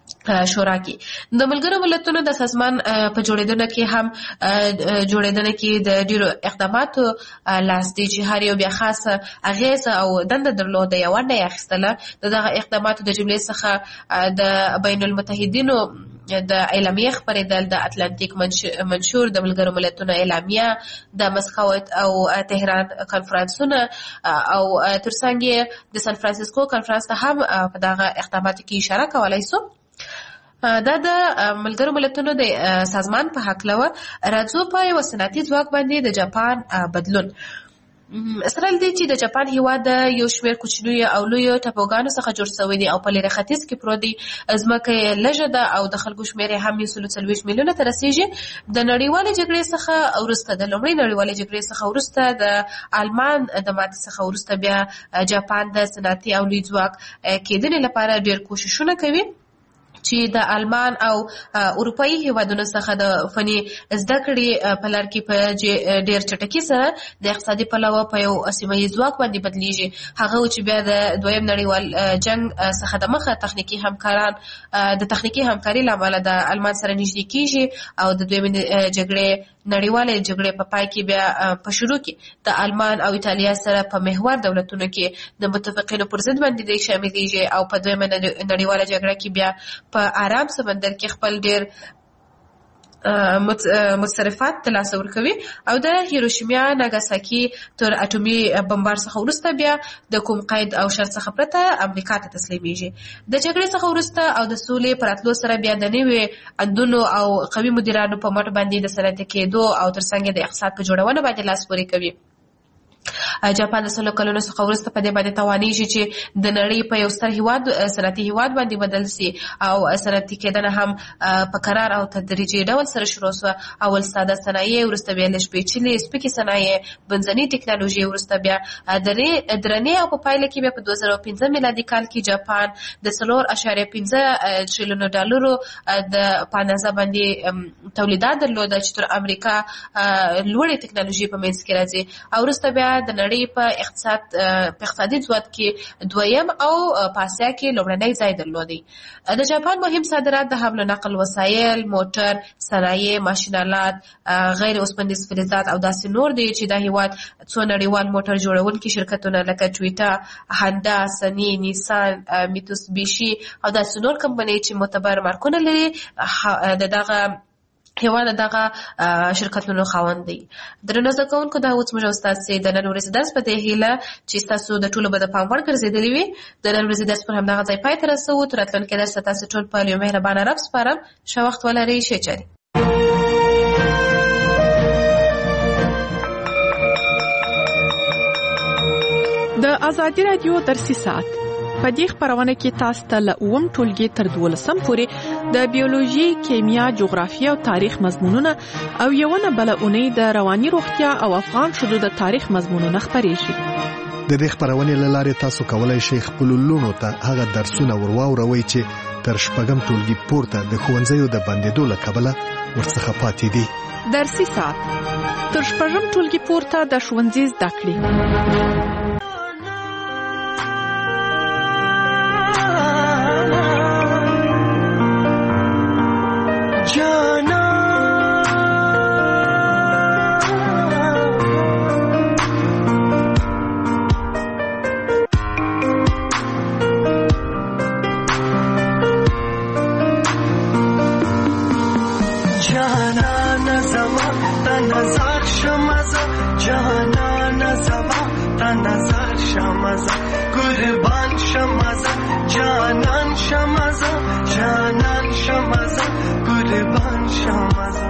شورا کې د ملګرو ملتونو د سازمان په جوړېدنه کې هم جوړېدنه کې د ډیرو اقداماتو لاس دی چې هر یو بیا خاصه اغیزه او دنده درلوده یا ونډه یې اخیستله. د دغه اقداماتو د جملې څخه د بین المتحدینو د اعلامیې خپرېدل، د اتلانتیک منشور، د ملګرو ملتونو اعلامیه، د مسکو او تهران کنفرانسونه او ترڅنګ د سان فرانسیسکو کنفرانس ته هم په دغه اقداماتو کې اشاره کولای سو. دا د ملګرو ملتونو د سازمان په هکله و. راځو په یو صنعتي ځواک باندې د جاپان بدلون. سره دې چې د جاپان هیواد یو شمېر کوچنیو او لویو ټاپوګانو څخه جوړ شوی دی او په لرې ختیځ کې پروت دی. ځمکه یې لږه ده او د خلکو شمېر یې هم یو سل څلوېښت میلیونه ته رسیږي. د نړیوالې جګړې څخه وروسته د لومړۍ نړیوالې جګړې څخه وروسته د آلمان د ماتې څخه وروسته بیا جاپان د صنعتي او لوی ځواک کېدنې لپاره ډېر کوششونه کوي چې د آلمان او اروپایي هیوادونو څخه د فني زده کړې په لار کې په ډېر چټکۍ سره د اقتصادي پلوه په یو سیمه ییز ځواک باندې بدلیږي. هغه چې بیا د دویم نړیوال جنگ څخه د مخه تخنیکي همکاران د تخنیکي همکاري له امله د آلمان سره نږدې کیږي او د دویم جګړې نړیوالې جګړې په پای کې بیا په شروع کې د آلمان او ایتالیا سره په محور دولتونو کې د متفقینو پر ضد باندې دی شاملېږي او په دویمه نړیواله جګړه کې بیا په آرام سمندر کې خپل ډېر متصرفات ترلاسه ورکوي او د هیروشیما ناګاساکي تر اټومي بمبار څخه وروسته بیا د کوم قید او شرط څخه پرته امریکا ته تسلیمیږي. د جګړې څخه وروسته او د سولې پر راتلو سره بیا د نوي اندونو او قوي مدیرانو په مټ باندې د صنعتي کېدو او ترڅنګ د اقتصاد په جوړونه باندې لاس پورې کوي. جاپان د سلو کلونو څخه وروسته په دې باندې توانیږي چې د نړۍ په یو ستر هیواد صنعتي هیواد باندې بدل سي او صنعتي کېدنه هم په قرار او تدریجي ډول سره شروع سوه. اول ساده صنایع، وروسته بیا لږ پیچلې سپکې صنایع، بنځنۍ ټکنالوژي، وروسته بیا درنې او په پایله کې بیا په دوه زره پنځه میلادي کال کې جاپان د څلور اعشاریه پنځه تریلیونه ډالرو د په اندازه باندې تولیدات درلوده چې تر امریکا لوړې ټکنالوژي په منځ کې راځي او وروسته بیا د نړۍ په اقتصاد په اقتصادي ځواک کې دویم او په اسیا کې لومړنی ځای درلودي. د جاپان مهم صادرات د حمل و نقل وسایل، موټر، صنایع، ماشینالات، غیر اوسپنیز فلزات او داسې نور دي چې دا هیواد څو نړیوال موټر جوړونکي شرکتونه لکه ټویوټا، هاندا، سني، نیسان، میتسوبیشي او داسې نور کمپنۍ چې معتبر مارکونه لري د دغه هیواد دغه شرکتونو خاوند دی. درنو زده کوونکو دا اوس موږ استاد سي د نن ورځې درس په دې هیله چې تاسو د ټولو به د پام وړ ګرځېدلي وي. د نن ورځې درس پر همدغه ځای پای ته رسوو. تر راتلونکي درس تاسو ټول په یو مهربانه رب سپارم. ښه وخت ولرئ. ښه چارې. د ازادي رادیو درسي ساعت په دې خبرونه کې تاسو ته له اووم ټولګي تر دولسم پورې د بیولوژي، کیمیا، جغرافیه او تاریخ مضمونونه او یوونه بل اونۍ د رواني روغتیا او افغان شذو د تاریخ مضمونونه خبرېږي. د دې خبرونې له لارې تاسو کولای شئ خپل لونو ته هغه درسونه ورواوروي چې تر شپږم ټولګي پورته د ښوونځیو د بندېدو له کبله ورڅخه پاتې دي. درسي ساعت تر شپږم ټولګي پورته د ښوونځي زده کړې. قربان شمازه جانان شمازه جانان شمازه قربان شمازه